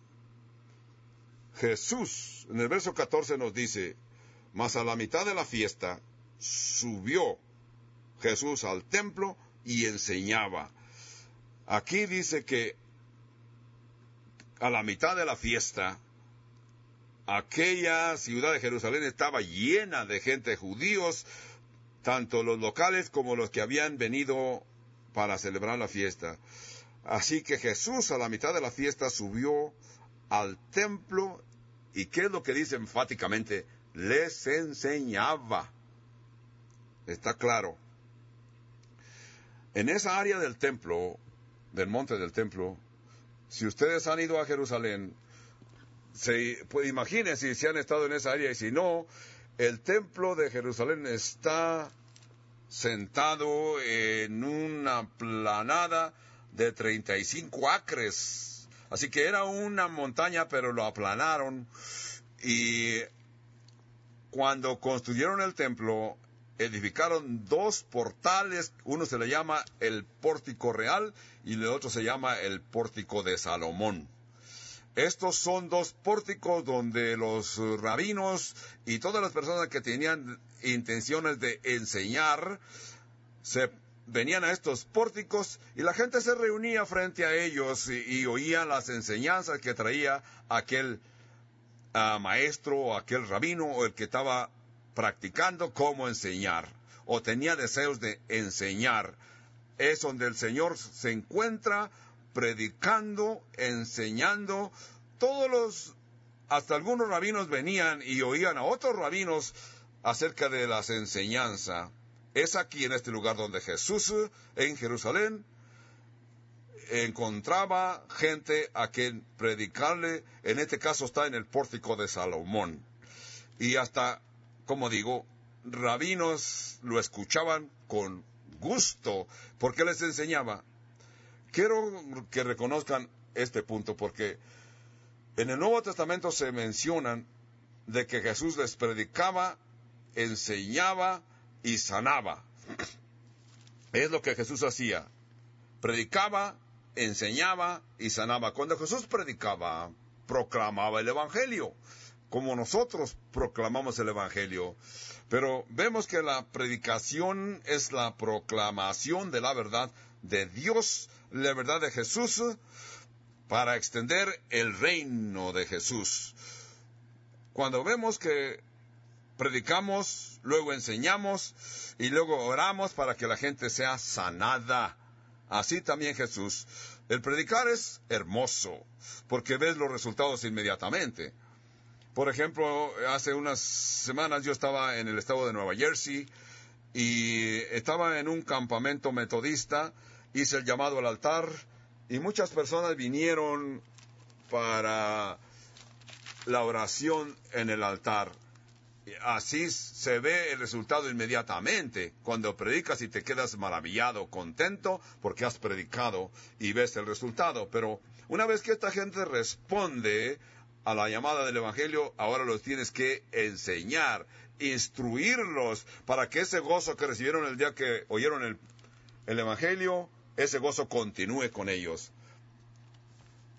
Jesús, en el verso 14 nos dice, mas a la mitad de la fiesta subió Jesús al templo y enseñaba. Aquí dice que a la mitad de la fiesta, aquella ciudad de Jerusalén estaba llena de gente, judíos, tanto los locales como los que habían venido para celebrar la fiesta. Así que Jesús a la mitad de la fiesta subió al templo y ¿qué es lo que dice enfáticamente? Les enseñaba. Está claro. En esa área del templo, del monte del templo, si ustedes han ido a Jerusalén, pues imagínense si han estado en esa área y si no, el templo de Jerusalén está sentado en una planada de 35 acres. Así que era una montaña, pero lo aplanaron. Y cuando construyeron el templo, edificaron 2 portales. Uno se le llama el Pórtico Real y el otro se llama el Pórtico de Salomón. Estos son 2 pórticos donde los rabinos y todas las personas que tenían intenciones de enseñar se venían a estos pórticos y la gente se reunía frente a ellos y oía las enseñanzas que traía aquel maestro o aquel rabino o el que estaba practicando cómo enseñar o tenía deseos de enseñar. Es donde el Señor se encuentra predicando, enseñando. Hasta algunos rabinos venían y oían a otros rabinos acerca de las enseñanzas. Es aquí en este lugar donde Jesús, en Jerusalén, encontraba gente a quien predicarle. En este caso está en el Pórtico de Salomón. Y hasta, como digo, rabinos lo escuchaban con gusto porque les enseñaba. Quiero que reconozcan este punto porque en el Nuevo Testamento se mencionan de que Jesús les predicaba, enseñaba y sanaba. Es lo que Jesús hacía. Predicaba, enseñaba y sanaba. Cuando Jesús predicaba, proclamaba el Evangelio, como nosotros proclamamos el Evangelio. Pero vemos que la predicación es la proclamación de la verdad de Dios, la verdad de Jesús, para extender el reino de Jesús. Cuando vemos que predicamos, luego enseñamos y luego oramos para que la gente sea sanada. Así también Jesús. El predicar es hermoso porque ves los resultados inmediatamente. Por ejemplo, hace unas semanas yo estaba en el estado de Nueva Jersey y estaba en un campamento metodista, hice el llamado al altar y muchas personas vinieron para la oración en el altar. Así se ve el resultado inmediatamente cuando predicas y te quedas maravillado, contento porque has predicado y ves el resultado. Pero una vez que esta gente responde a la llamada del Evangelio, ahora los tienes que enseñar, instruirlos para que ese gozo que recibieron el día que oyeron el Evangelio, ese gozo continúe con ellos.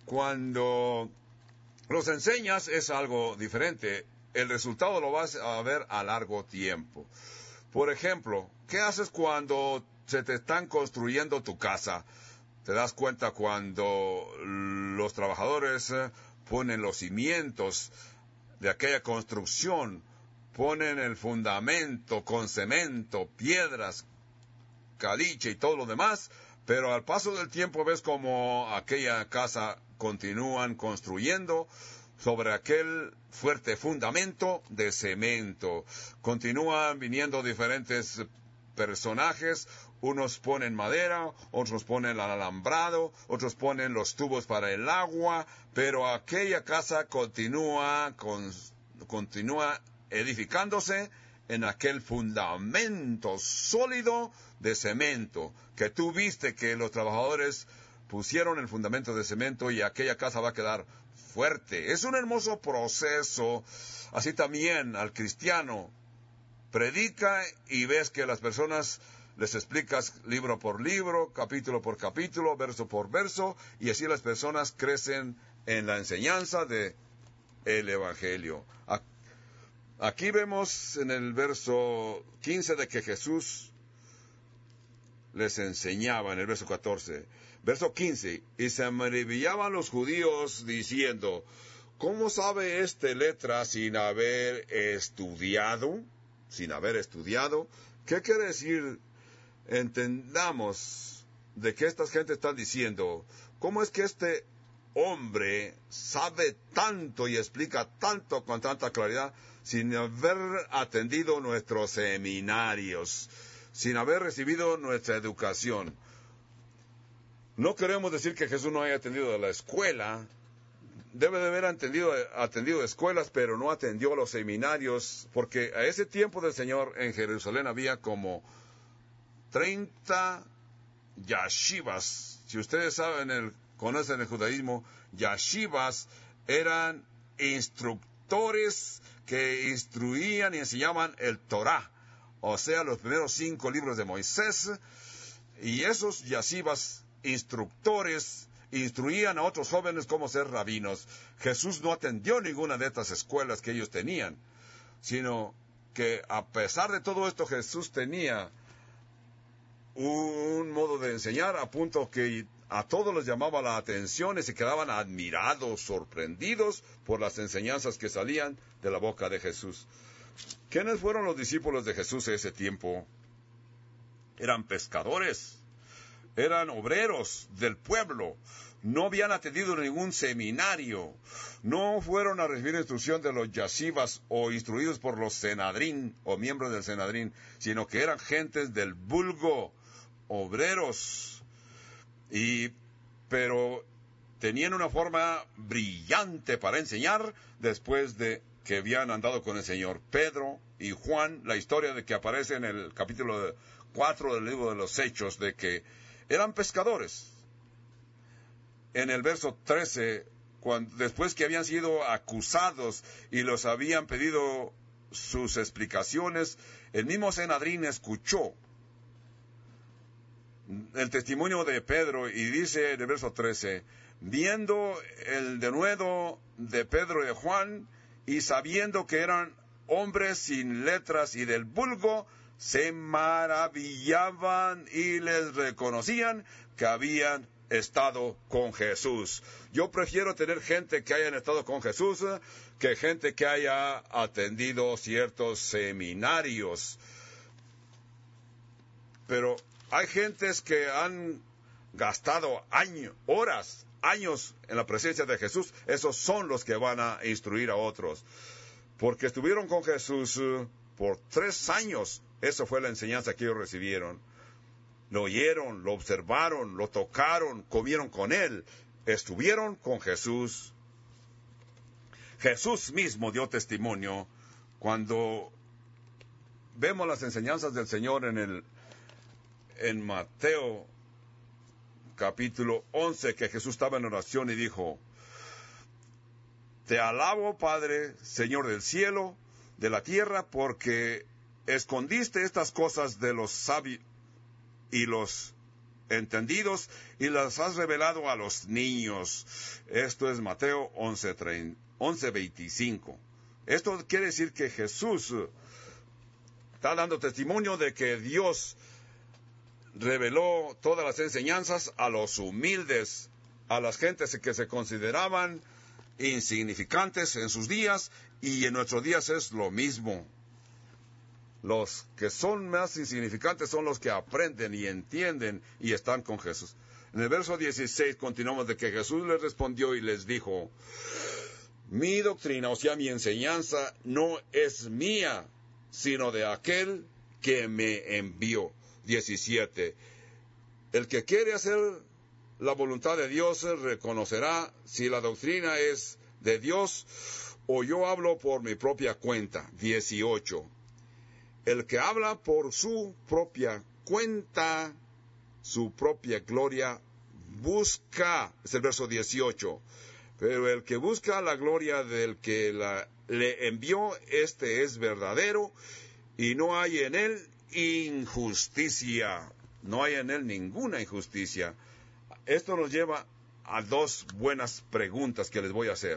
cuando los enseñas es algo diferente. El resultado lo vas a ver a largo tiempo. Por ejemplo, ¿qué haces cuando se te están construyendo tu casa? Te das cuenta cuando los trabajadores ponen los cimientos de aquella construcción, ponen el fundamento con cemento, piedras, caliche y todo lo demás, pero al paso del tiempo ves como aquella casa continúan construyendo sobre aquel fuerte fundamento de cemento. Continúan viniendo diferentes personajes, unos ponen madera, otros ponen el alambrado, otros ponen los tubos para el agua, pero aquella casa continúa edificándose en aquel fundamento sólido de cemento, que tú viste que los trabajadores pusieron el fundamento de cemento y aquella casa va a quedar fuerte. Es un hermoso proceso. Así también al cristiano predica y ves que las personas les explicas libro por libro, capítulo por capítulo, verso por verso, y así las personas crecen en la enseñanza de el Evangelio. Aquí vemos en el verso 15 de que Jesús les enseñaba, en el verso 14. Verso 15, y se maravillaban los judíos diciendo, ¿cómo sabe este letra sin haber estudiado? Sin haber estudiado. ¿Qué quiere decir? Entendamos de qué esta gente está diciendo. ¿Cómo es que este hombre sabe tanto y explica tanto con tanta claridad sin haber atendido nuestros seminarios, sin haber recibido nuestra educación? No queremos decir que Jesús no haya atendido a la escuela. Debe de haber atendido escuelas, pero no atendió a los seminarios, porque a ese tiempo del Señor en Jerusalén había como 30 yashivas. Si ustedes conocen el judaísmo, yashivas eran instructores que instruían y enseñaban el Torah, o sea, los primeros 5 libros de Moisés, y esos yashivas instructores instruían a otros jóvenes cómo ser rabinos. Jesús no atendió ninguna de estas escuelas que ellos tenían, sino que a pesar de todo esto Jesús tenía un modo de enseñar a punto que a todos les llamaba la atención y se quedaban admirados, sorprendidos por las enseñanzas que salían de la boca de Jesús. ¿Quiénes fueron los discípulos de Jesús en ese tiempo? Eran pescadores, eran obreros del pueblo, no habían atendido ningún seminario, no fueron a recibir instrucción de los yashivas o instruidos por los senadrín o miembros del senadrín, sino que eran gentes del vulgo, obreros, pero tenían una forma brillante para enseñar después de que habían andado con el Señor. Pedro y Juan, la historia de que aparece en el capítulo 4 del libro de los Hechos, de que eran pescadores. En el verso 13, después que habían sido acusados y los habían pedido sus explicaciones, el mismo Senadrín escuchó el testimonio de Pedro y dice en el verso 13, viendo el denuedo de Pedro y de Juan y sabiendo que eran hombres sin letras y del vulgo, se maravillaban y les reconocían que habían estado con Jesús. Yo prefiero tener gente que hayan estado con Jesús que gente que haya atendido ciertos seminarios. Pero hay gentes que han gastado años en la presencia de Jesús. Esos son los que van a instruir a otros. Porque estuvieron con Jesús por 3 años. Esa fue la enseñanza que ellos recibieron. Lo oyeron, lo observaron, lo tocaron, comieron con Él. Estuvieron con Jesús. Jesús mismo dio testimonio cuando vemos las enseñanzas del Señor en Mateo capítulo 11, que Jesús estaba en oración y dijo, te alabo, Padre, Señor del cielo, de la tierra, porque escondiste estas cosas de los sabios y los entendidos y las has revelado a los niños. Esto es Mateo 11:25. Esto quiere decir que Jesús está dando testimonio de que Dios reveló todas las enseñanzas a los humildes, a las gentes que se consideraban insignificantes en sus días, y en nuestros días es lo mismo. Los que son más insignificantes son los que aprenden y entienden y están con Jesús. En el verso 16 continuamos de que Jesús les respondió y les dijo: mi doctrina, o sea, mi enseñanza, no es mía, sino de aquel que me envió. 17. El que quiere hacer la voluntad de Dios reconocerá si la doctrina es de Dios o yo hablo por mi propia cuenta. 18. El que habla por su propia cuenta, su propia gloria busca. Es el verso 18. Pero el que busca la gloria del que le envió, este es verdadero, y no hay en él injusticia. No hay en él ninguna injusticia. Esto nos lleva a dos buenas preguntas que les voy a hacer.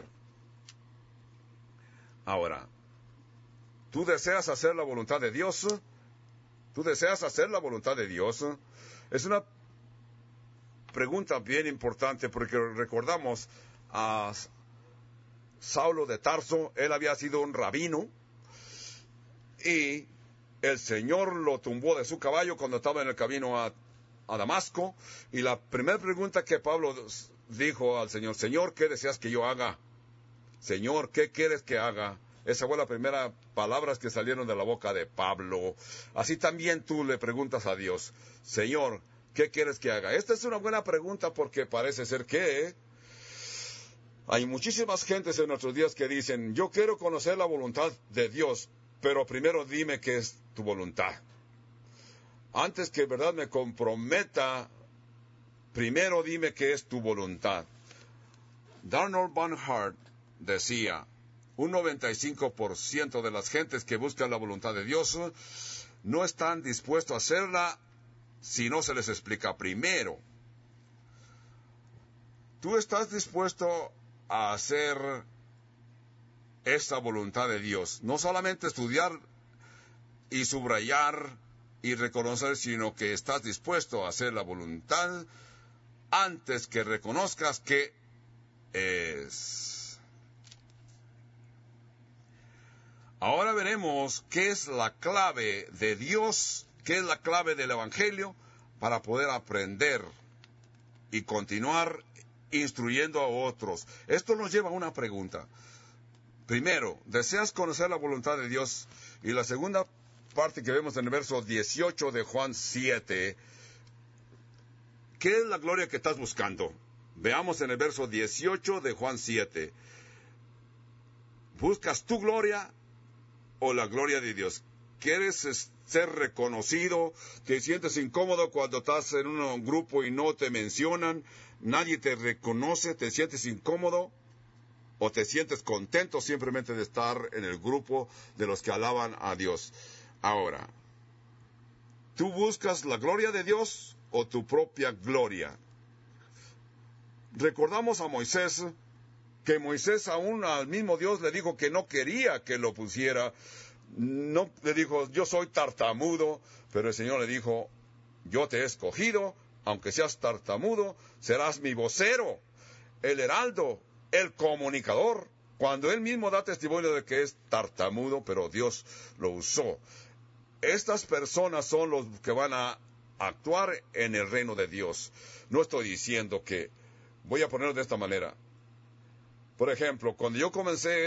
Ahora, ¿tú deseas hacer la voluntad de Dios? ¿Tú deseas hacer la voluntad de Dios? Es una pregunta bien importante porque recordamos a Saulo de Tarso. Él había sido un rabino y el Señor lo tumbó de su caballo cuando estaba en el camino a Damasco, y la primera pregunta que Pablo dijo al Señor: Señor, ¿qué deseas que yo haga? Señor, ¿qué quieres que haga? Esa fue la primera palabras que salieron de la boca de Pablo. Así también tú le preguntas a Dios: Señor, ¿qué quieres que haga? Esta es una buena pregunta porque parece ser que hay muchísimas gentes en nuestros días que dicen: yo quiero conocer la voluntad de Dios, pero primero dime qué es tu voluntad. Antes que verdad me comprometa, primero dime qué es tu voluntad. Donald Barnhart decía: un 95% de las gentes que buscan la voluntad de Dios no están dispuestos a hacerla si no se les explica primero. ¿Tú estás dispuesto a hacer esta voluntad de Dios? No solamente estudiar y subrayar y reconocer, sino que estás dispuesto a hacer la voluntad antes que reconozcas que es. Ahora veremos qué es la clave de Dios, qué es la clave del Evangelio para poder aprender y continuar instruyendo a otros. Esto nos lleva a una pregunta. Primero, ¿deseas conocer la voluntad de Dios? Y la segunda parte que vemos en el verso 18 de Juan 7, ¿qué es la gloria que estás buscando? Veamos en el verso 18 de Juan 7. ¿Buscas tu gloria o la gloria de Dios? ¿Quieres ser reconocido? ¿Te sientes incómodo cuando estás en un grupo y no te mencionan? ¿Nadie te reconoce? ¿Te sientes incómodo? ¿O te sientes contento simplemente de estar en el grupo de los que alaban a Dios? Ahora, ¿tú buscas la gloria de Dios o tu propia gloria? Recordamos a Moisés, que Moisés aún al mismo Dios le dijo que no quería que lo pusiera. No, le dijo: yo soy tartamudo, pero el Señor le dijo: yo te he escogido, aunque seas tartamudo, serás mi vocero, el heraldo, el comunicador. Cuando él mismo da testimonio de que es tartamudo, pero Dios lo usó. Estas personas son los que van a actuar en el reino de Dios. No estoy diciendo que, voy a ponerlo de esta manera. Por ejemplo, cuando yo comencé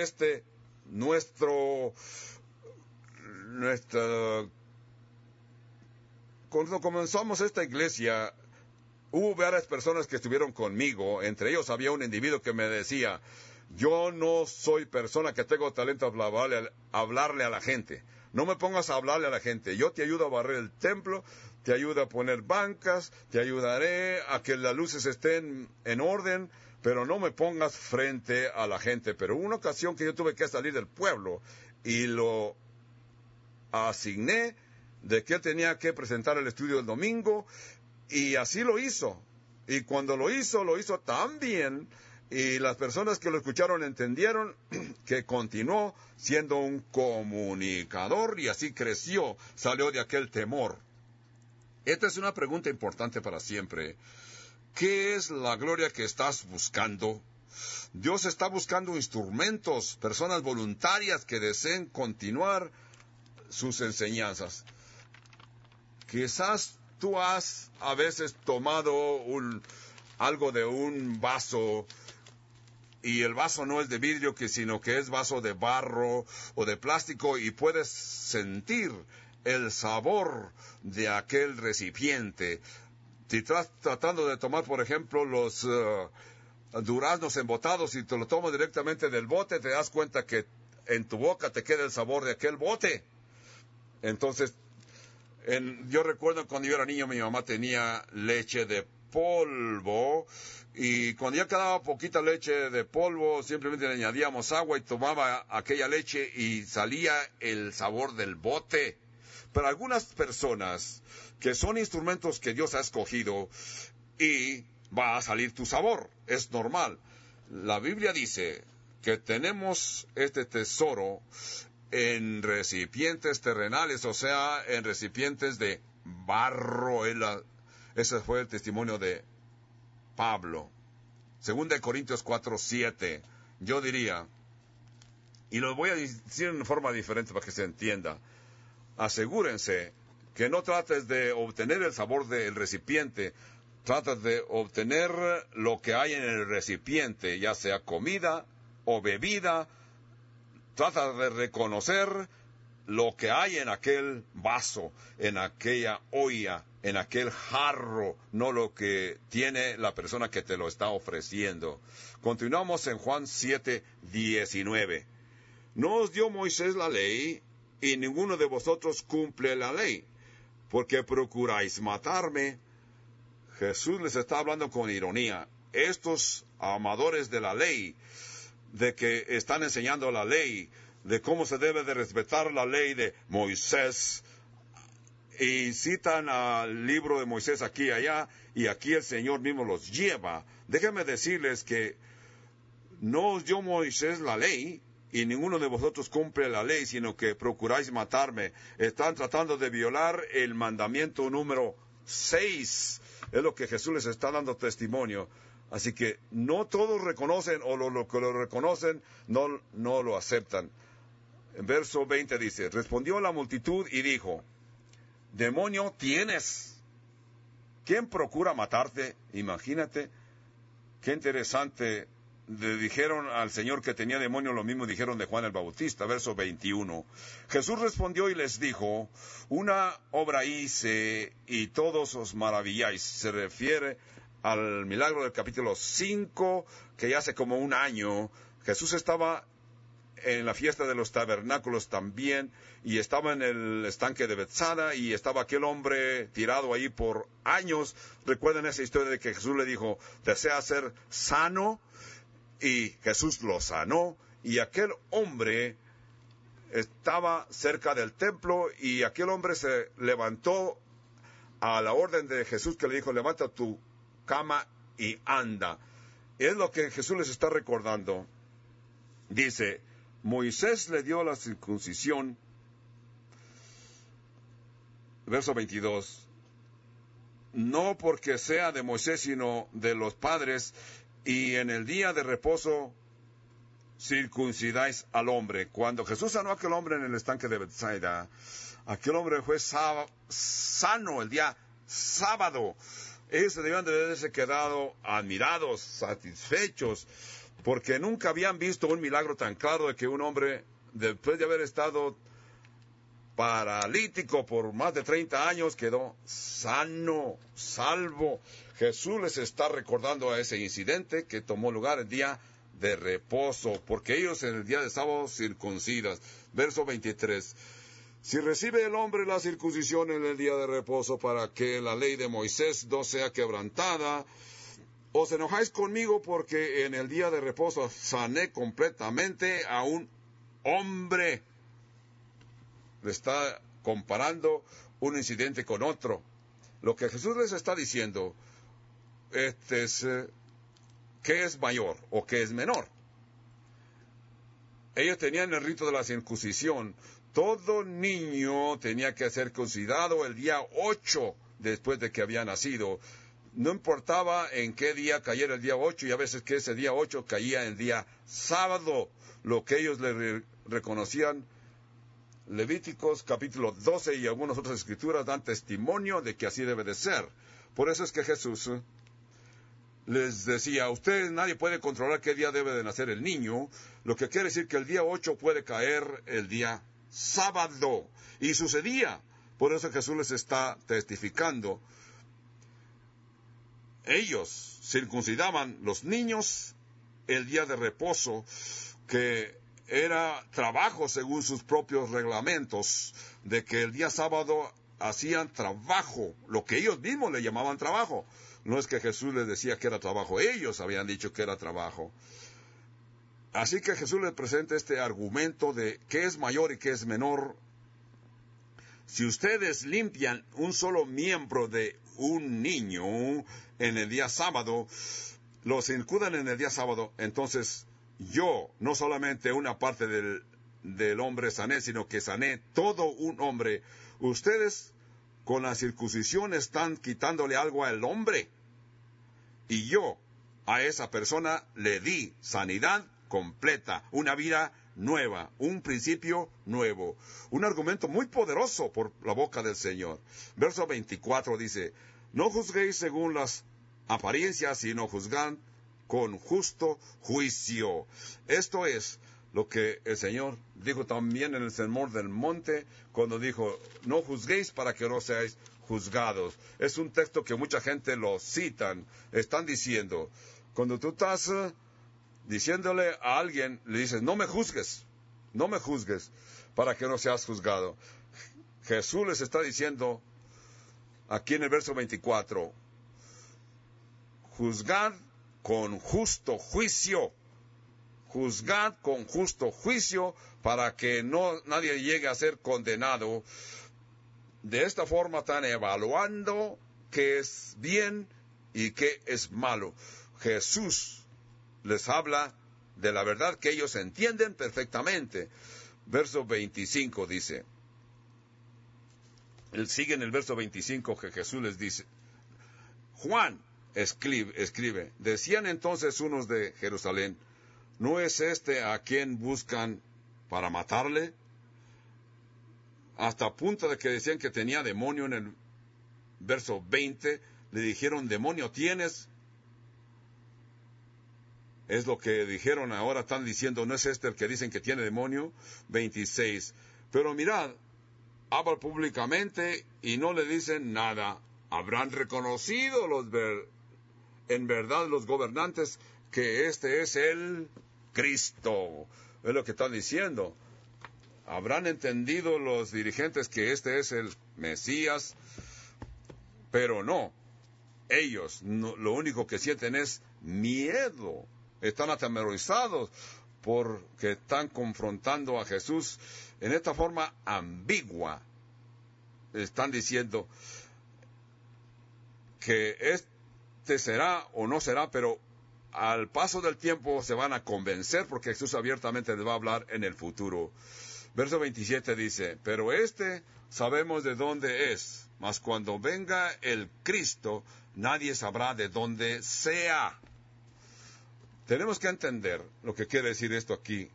cuando comenzamos esta iglesia, hubo varias personas que estuvieron conmigo. Entre ellos había un individuo que me decía: yo no soy persona que tengo talento para hablarle a la gente. No me pongas a hablarle a la gente. Yo te ayudo a barrer el templo, te ayudo a poner bancas, te ayudaré a que las luces estén en orden, pero no me pongas frente a la gente. Pero hubo una ocasión que yo tuve que salir del pueblo y lo asigné de que él tenía que presentar el estudio el domingo, Y así lo hizo. Y cuando lo hizo tan bien, y las personas que lo escucharon entendieron que continuó siendo un comunicador y así creció, salió de aquel temor. Esta es una pregunta importante para siempre. ¿Qué es la gloria que estás buscando? Dios está buscando instrumentos, personas voluntarias que deseen continuar sus enseñanzas. Quizás tú has a veces tomado algo de un vaso y el vaso no es de vidrio, sino que es vaso de barro o de plástico y puedes sentir el sabor de aquel recipiente. Si estás tratando de tomar, por ejemplo, los duraznos embotados y te lo tomas directamente del bote, te das cuenta que en tu boca te queda el sabor de aquel bote. Entonces, yo recuerdo cuando yo era niño, mi mamá tenía leche de polvo y cuando ya quedaba poquita leche de polvo, simplemente le añadíamos agua y tomaba aquella leche y salía el sabor del bote. Pero algunas personas que son instrumentos que Dios ha escogido y va a salir tu sabor, es normal. La Biblia dice que tenemos este tesoro en recipientes terrenales, o sea, en recipientes de barro. Ese fue el testimonio de Pablo. 2 Corintios 4:7. Yo diría, y lo voy a decir en forma diferente para que se entienda, asegúrense que no trates de obtener el sabor del recipiente, tratas de obtener lo que hay en el recipiente, ya sea comida o bebida. Trata de reconocer lo que hay en aquel vaso, en aquella olla, en aquel jarro, no lo que tiene la persona que te lo está ofreciendo. Continuamos en Juan 7:19. No os dio Moisés la ley, y ninguno de vosotros cumple la ley, porque procuráis matarme. Jesús les está hablando con ironía. Estos amadores de la ley, de que están enseñando la ley, de cómo se debe de respetar la ley de Moisés, y citan al libro de Moisés aquí y allá, y aquí el Señor mismo los lleva. Déjenme decirles que no os dio Moisés la ley, y ninguno de vosotros cumple la ley, sino que procuráis matarme. Están tratando de violar el mandamiento número 6. Es lo que Jesús les está dando testimonio. Así que no todos reconocen, o lo que lo reconocen, no lo aceptan. En verso 20 dice, respondió la multitud y dijo, demonio tienes. ¿Quién procura matarte? Imagínate, qué interesante. Le dijeron al Señor que tenía demonio, lo mismo dijeron de Juan el Bautista. Verso 21. Jesús respondió y les dijo, una obra hice y todos os maravilláis. Se refiere al milagro del capítulo 5, que ya hace como un año, Jesús estaba en la fiesta de los tabernáculos también, y estaba en el estanque de Bethsada, y estaba aquel hombre tirado ahí por años. Recuerden esa historia de que Jesús le dijo, ¿desea ser sano? Y Jesús lo sanó, y aquel hombre estaba cerca del templo, y aquel hombre se levantó a la orden de Jesús, que le dijo, levanta tu cama y anda. Es lo que Jesús les está recordando. Dice, Moisés le dio la circuncisión, verso 22, no porque sea de Moisés, sino de los padres, y en el día de reposo circuncidáis al hombre. Cuando Jesús sanó a aquel hombre en el estanque de Bethsaida, aquel hombre fue sano el día sábado. Ellos se debían de haberse quedado admirados, satisfechos, porque nunca habían visto un milagro tan claro de que un hombre, después de haber estado paralítico por más de 30 años, quedó sano, salvo. Jesús les está recordando a ese incidente que tomó lugar el día de reposo, porque ellos en el día de sábado circuncidas. Verso 23. Si recibe el hombre la circuncisión en el día de reposo para que la ley de Moisés no sea quebrantada, os enojáis conmigo porque en el día de reposo sané completamente a un hombre. Le está comparando un incidente con otro. Lo que Jesús les está diciendo es qué es mayor o qué es menor. Ellos tenían el rito de la circuncisión. Todo niño tenía que ser circuncidado el día 8 después de que había nacido. No importaba en qué día cayera el día 8, y a veces que ese día 8 caía el día sábado. Lo que ellos le reconocían, Levíticos capítulo 12 y algunas otras escrituras dan testimonio de que así debe de ser. Por eso es que Jesús les decía, ustedes nadie puede controlar qué día debe de nacer el niño, lo que quiere decir que el día 8 puede caer el día sábado. Y sucedía. Por eso Jesús les está testificando. Ellos circuncidaban los niños el día de reposo, que era trabajo según sus propios reglamentos, de que el día sábado hacían trabajo, lo que ellos mismos le llamaban trabajo. No es que Jesús les decía que era trabajo, ellos habían dicho que era trabajo. Así que Jesús les presenta este argumento de qué es mayor y qué es menor. Si ustedes limpian un solo miembro de un niño en el día sábado, lo circuncidan en el día sábado, entonces yo, no solamente una parte del hombre sané, sino que sané todo un hombre. Ustedes con la circuncisión están quitándole algo al hombre. Y yo a esa persona le di sanidad completa, una vida nueva, un principio nuevo. Un argumento muy poderoso por la boca del Señor. Verso 24 dice, no juzguéis según las apariencias, sino juzgad con justo juicio. Esto es lo que el Señor dijo también en el Sermón del Monte, cuando dijo, no juzguéis para que no seáis juzgados. Es un texto que mucha gente lo citan. Están diciendo, cuando tú estás diciéndole a alguien, le dices, no me juzgues, para que no seas juzgado. Jesús les está diciendo, aquí en el verso 24, juzgad con justo juicio. Juzgad con justo juicio para que nadie llegue a ser condenado. De esta forma están evaluando qué es bien y qué es malo. Jesús les habla de la verdad que ellos entienden perfectamente. Verso 25 dice, sigue en el verso 25 que Jesús les dice, Juan escribe, decían entonces unos de Jerusalén, ¿no es este a quien buscan para matarle? Hasta punto de que decían que tenía demonio. En el verso 20 le dijeron, demonio tienes. Es lo que dijeron ahora, están diciendo, ¿no es este el que dicen que tiene demonio? 26. Pero mirad, habla públicamente y no le dicen nada. Habrán reconocido en verdad los gobernantes que este es el Cristo. Es lo que están diciendo. Habrán entendido los dirigentes que este es el Mesías, pero no. Ellos lo único que sienten es miedo. Están atemorizados porque están confrontando a Jesús en esta forma ambigua. Están diciendo que este será o no será, pero al paso del tiempo se van a convencer porque Jesús abiertamente les va a hablar en el futuro. Verso 27 dice, pero sabemos de dónde es, mas cuando venga el Cristo, nadie sabrá de dónde sea. Tenemos que entender lo que quiere decir esto aquí.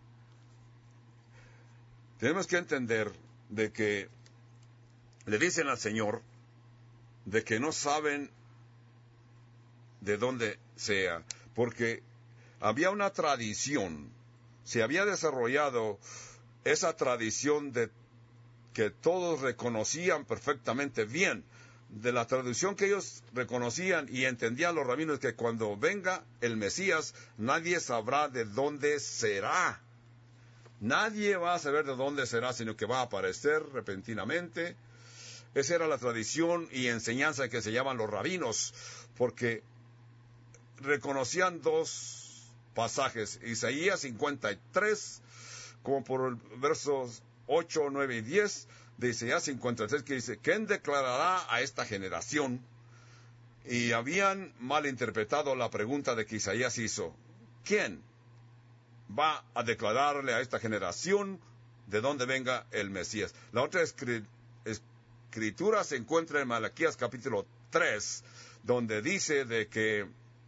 Tenemos que entender de que le dicen al Señor de que no saben de dónde sea, porque había una tradición, se había desarrollado esa tradición de que todos reconocían perfectamente bien, de la tradición que ellos reconocían y entendían los rabinos, que cuando venga el Mesías, nadie sabrá de dónde será. Nadie va a saber de dónde será, sino que va a aparecer repentinamente. Esa era la tradición y enseñanza que se llaman los rabinos, porque reconocían dos pasajes, Isaías 53, como por el versos 8, 9 y 10 de Isaías 53, que dice, ¿quién declarará a esta generación? Y habían malinterpretado la pregunta de que Isaías hizo. ¿Quién va a declararle a esta generación de dónde venga el Mesías? La otra escritura se encuentra en Malaquías capítulo 3, donde dice de que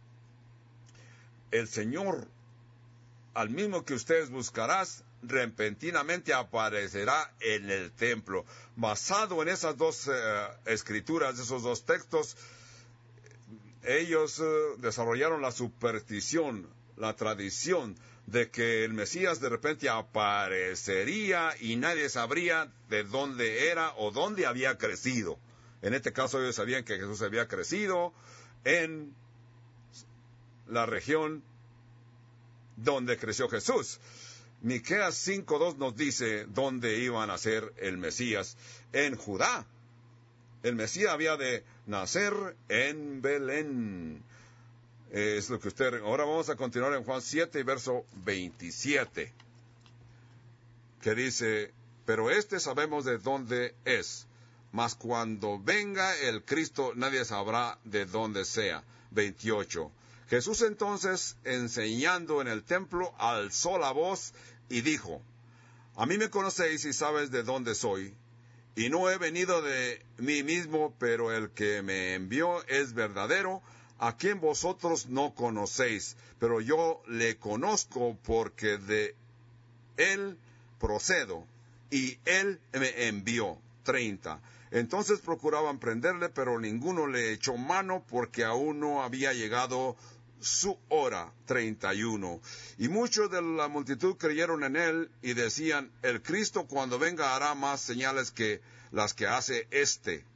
el Señor, al mismo que ustedes buscarán, repentinamente aparecerá en el templo. Basado en esas dos escrituras, esos dos textos, ellos desarrollaron la superstición, la tradición de que el Mesías de repente aparecería y nadie sabría de dónde era o dónde había crecido. En este caso ellos sabían que Jesús había crecido en la región donde creció Jesús. Miqueas 5:2 nos dice dónde iba a nacer el Mesías, en Judá. El Mesías había de nacer en Belén. Es lo que usted... Ahora vamos a continuar en Juan 7, verso 27, que dice, pero sabemos de dónde es, mas cuando venga el Cristo nadie sabrá de dónde sea. 28. Jesús entonces, enseñando en el templo, alzó la voz y dijo, a mí me conocéis y sabes de dónde soy, y no he venido de mí mismo, pero el que me envió es verdadero, a quien vosotros no conocéis, pero yo le conozco porque de él procedo, y él me envió. 30. Entonces procuraban prenderle, pero ninguno le echó mano, porque aún no había llegado su hora. 31. Y muchos de la multitud creyeron en él, y decían, el Cristo cuando venga hará más señales que las que hace éste.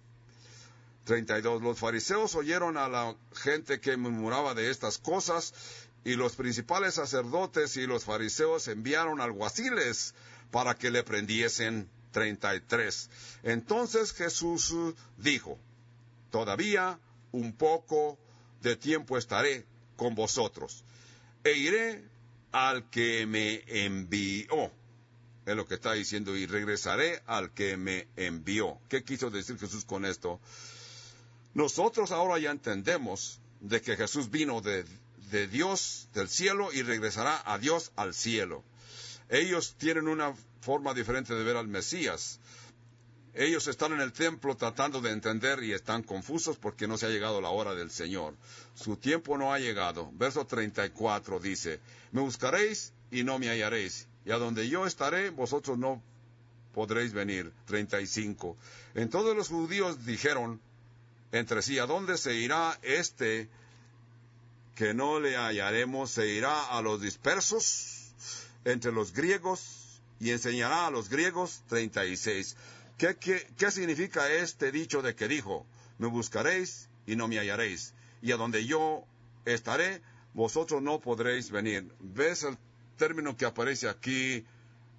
32. Los fariseos oyeron a la gente que murmuraba de estas cosas, y los principales sacerdotes y los fariseos enviaron alguaciles para que le prendiesen. 33. Entonces Jesús dijo, todavía un poco de tiempo estaré con vosotros, e iré al que me envió. Es lo que está diciendo, y regresaré al que me envió. ¿Qué quiso decir Jesús con esto? Nosotros ahora ya entendemos de que Jesús vino de Dios, del cielo, y regresará a Dios al cielo. Ellos tienen una forma diferente de ver al Mesías. Ellos están en el templo tratando de entender y están confusos porque no se ha llegado la hora del Señor. Su tiempo no ha llegado. Verso 34 dice, me buscaréis y no me hallaréis, y a donde yo estaré vosotros no podréis venir. 35. Entonces los judíos dijeron entre sí, ¿a dónde se irá este que no le hallaremos? ¿Se irá a los dispersos entre los griegos y enseñará a los griegos? 36. ¿Qué significa este dicho de que dijo, me buscaréis y no me hallaréis, y a donde yo estaré, vosotros no podréis venir? ¿Ves el término que aparece aquí,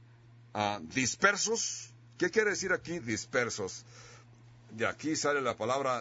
dispersos? ¿Qué quiere decir aquí dispersos? De aquí sale la palabra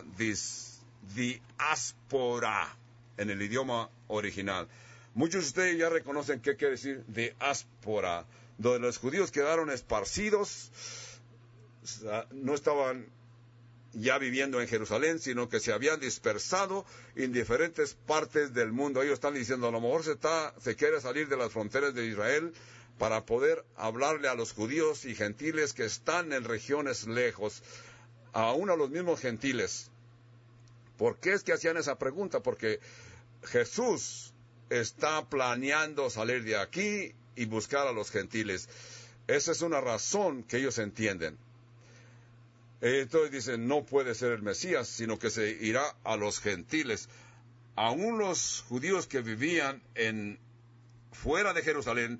diáspora en el idioma original. Muchos de ustedes ya reconocen qué quiere decir diáspora, donde los judíos quedaron esparcidos, no estaban ya viviendo en Jerusalén, sino que se habían dispersado en diferentes partes del mundo. Ellos están diciendo, a lo mejor se quiere salir de las fronteras de Israel para poder hablarle a los judíos y gentiles que están en regiones lejos, aún a los mismos gentiles. ¿Por qué es que hacían esa pregunta? Porque Jesús está planeando salir de aquí y buscar a los gentiles. Esa es una razón que ellos entienden. Entonces dicen, no puede ser el Mesías, sino que se irá a los gentiles. Aún los judíos que vivían fuera de Jerusalén,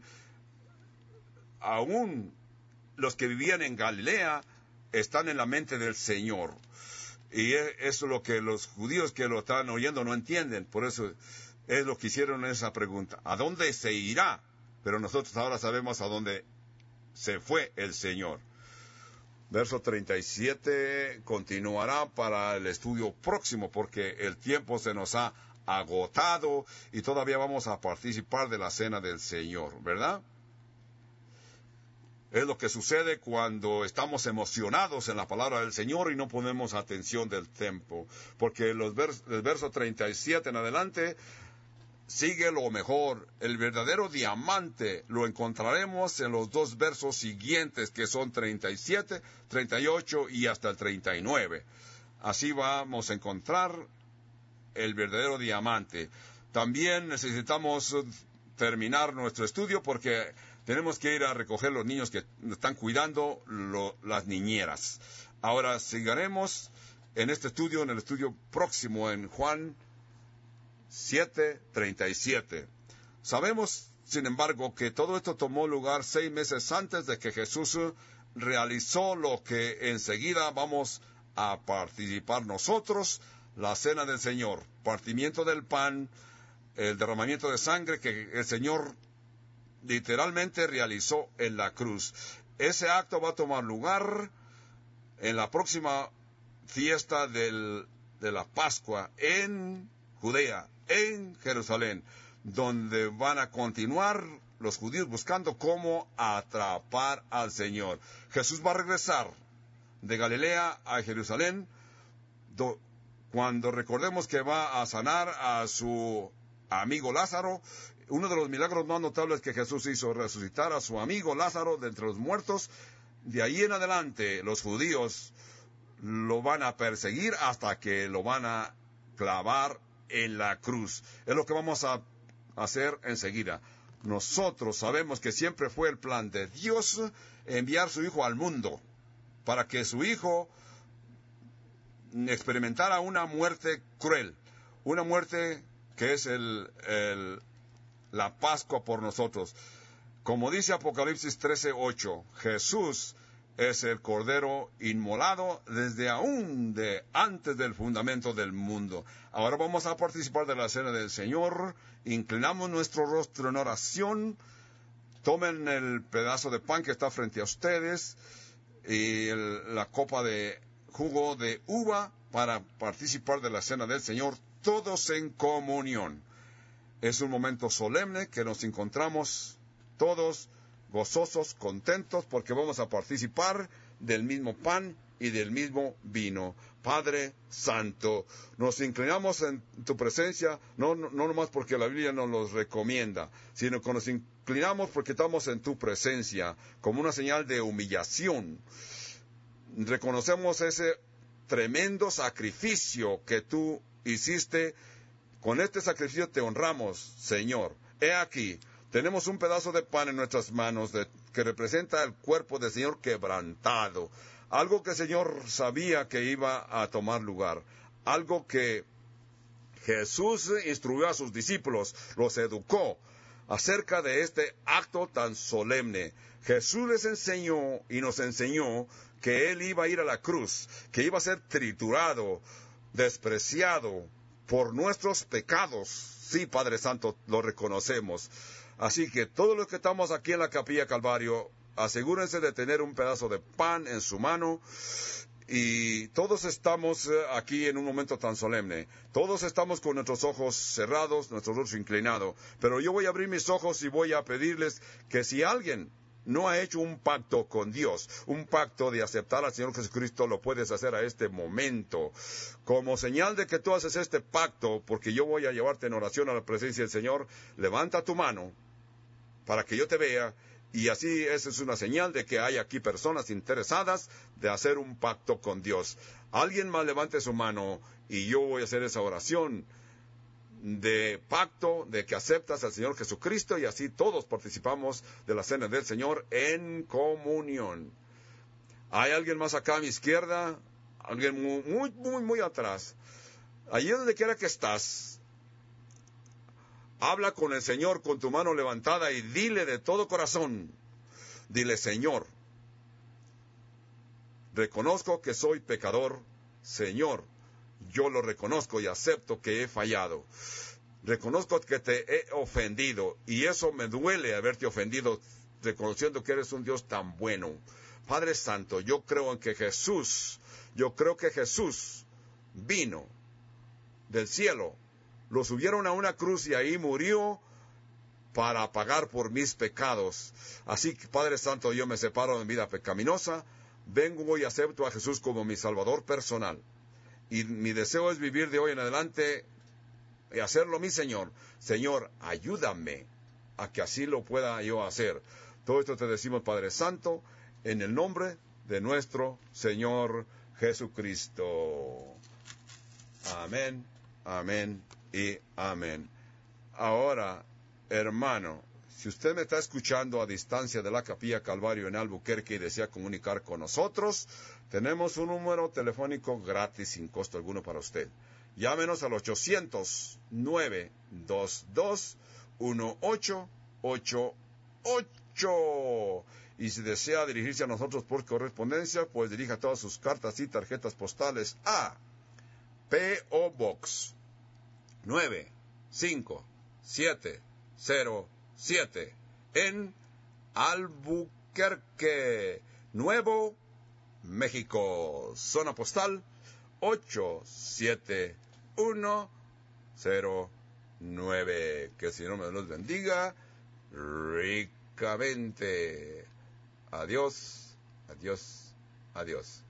aún los que vivían en Galilea, están en la mente del Señor. Y eso es lo que los judíos que lo están oyendo no entienden. Por eso es lo que hicieron en esa pregunta. ¿A dónde se irá? Pero nosotros ahora sabemos a dónde se fue el Señor. Verso 37 continuará para el estudio próximo, porque el tiempo se nos ha agotado y todavía vamos a participar de la cena del Señor, ¿verdad? Es lo que sucede cuando estamos emocionados en la palabra del Señor y no ponemos atención del tiempo. Porque el verso 37 en adelante sigue lo mejor. El verdadero diamante lo encontraremos en los dos versos siguientes, que son 37, 38 y hasta el 39. Así vamos a encontrar el verdadero diamante. También necesitamos terminar nuestro estudio porque tenemos que ir a recoger los niños que están cuidando las niñeras. Ahora seguiremos en este estudio, en el estudio próximo en Juan 7:37. Sabemos, sin embargo, que todo esto tomó lugar 6 meses antes de que Jesús realizó lo que enseguida vamos a participar nosotros, la cena del Señor, partimiento del pan, el derramamiento de sangre que el Señor literalmente realizó en la cruz. Ese acto va a tomar lugar en la próxima fiesta de la Pascua en Judea, en Jerusalén, donde van a continuar los judíos buscando cómo atrapar al Señor. Jesús va a regresar de Galilea a Jerusalén, cuando recordemos que va a sanar a su amigo Lázaro. Uno de los milagros más notables que Jesús hizo, resucitar a su amigo Lázaro de entre los muertos. De ahí en adelante, los judíos lo van a perseguir hasta que lo van a clavar en la cruz. Es lo que vamos a hacer enseguida. Nosotros sabemos que siempre fue el plan de Dios enviar su Hijo al mundo, para que su Hijo experimentara una muerte cruel, una muerte que es la Pascua por nosotros. Como dice Apocalipsis 13:8, Jesús es el Cordero inmolado desde antes del fundamento del mundo. Ahora vamos a participar de la cena del Señor. Inclinamos nuestro rostro en oración. Tomen el pedazo de pan que está frente a ustedes y la copa de jugo de uva para participar de la cena del Señor, todos en comunión. Es un momento solemne que nos encontramos todos gozosos, contentos, porque vamos a participar del mismo pan y del mismo vino. Padre Santo, nos inclinamos en tu presencia, no nomás porque la Biblia nos los recomienda, sino que nos inclinamos porque estamos en tu presencia, como una señal de humillación. Reconocemos ese tremendo sacrificio que tú hiciste. Con este sacrificio te honramos, Señor. He aquí, tenemos un pedazo de pan en nuestras manos que representa el cuerpo del Señor quebrantado. Algo que el Señor sabía que iba a tomar lugar. Algo que Jesús instruyó a sus discípulos, los educó acerca de este acto tan solemne. Jesús les enseñó y nos enseñó que Él iba a ir a la cruz, que iba a ser triturado, despreciado por nuestros pecados. Sí, Padre Santo, lo reconocemos. Así que todos los que estamos aquí en la Capilla Calvario, asegúrense de tener un pedazo de pan en su mano. Y todos estamos aquí en un momento tan solemne. Todos estamos con nuestros ojos cerrados, nuestros rostros inclinados. Pero yo voy a abrir mis ojos y voy a pedirles que si alguien no ha hecho un pacto con Dios, un pacto de aceptar al Señor Jesucristo, lo puedes hacer a este momento. Como señal de que tú haces este pacto, porque yo voy a llevarte en oración a la presencia del Señor, levanta tu mano para que yo te vea. Y así esa es una señal de que hay aquí personas interesadas de hacer un pacto con Dios. Alguien más levante su mano y yo voy a hacer esa oración de pacto, de que aceptas al Señor Jesucristo, y así todos participamos de la cena del Señor en comunión. ¿Hay alguien más acá a mi izquierda? Alguien muy atrás. Allí donde quiera que estás, habla con el Señor con tu mano levantada y dile de todo corazón, dile: Señor, reconozco que soy pecador. Señor, yo lo reconozco y acepto que he fallado. Reconozco que te he ofendido y eso me duele haberte ofendido, reconociendo que eres un Dios tan bueno. Padre Santo, yo creo que Jesús vino del cielo, lo subieron a una cruz y ahí murió para pagar por mis pecados. Así que, Padre Santo, yo me separo de mi vida pecaminosa, vengo y acepto a Jesús como mi Salvador personal. Y mi deseo es vivir de hoy en adelante y hacerlo mi Señor. Señor, ayúdame a que así lo pueda yo hacer. Todo esto te decimos, Padre Santo, en el nombre de nuestro Señor Jesucristo. Amén, amén y amén. Ahora, hermano, si usted me está escuchando a distancia de la Capilla Calvario en Albuquerque y desea comunicar con nosotros, tenemos un número telefónico gratis sin costo alguno para usted. Llámenos al 800-922-1888. Y si desea dirigirse a nosotros por correspondencia, pues dirija todas sus cartas y tarjetas postales a P.O. Box 95707 en Albuquerque, Nuevo México. Zona postal 87109. Que el Señor me los bendiga ricamente. Adiós, adiós, adiós.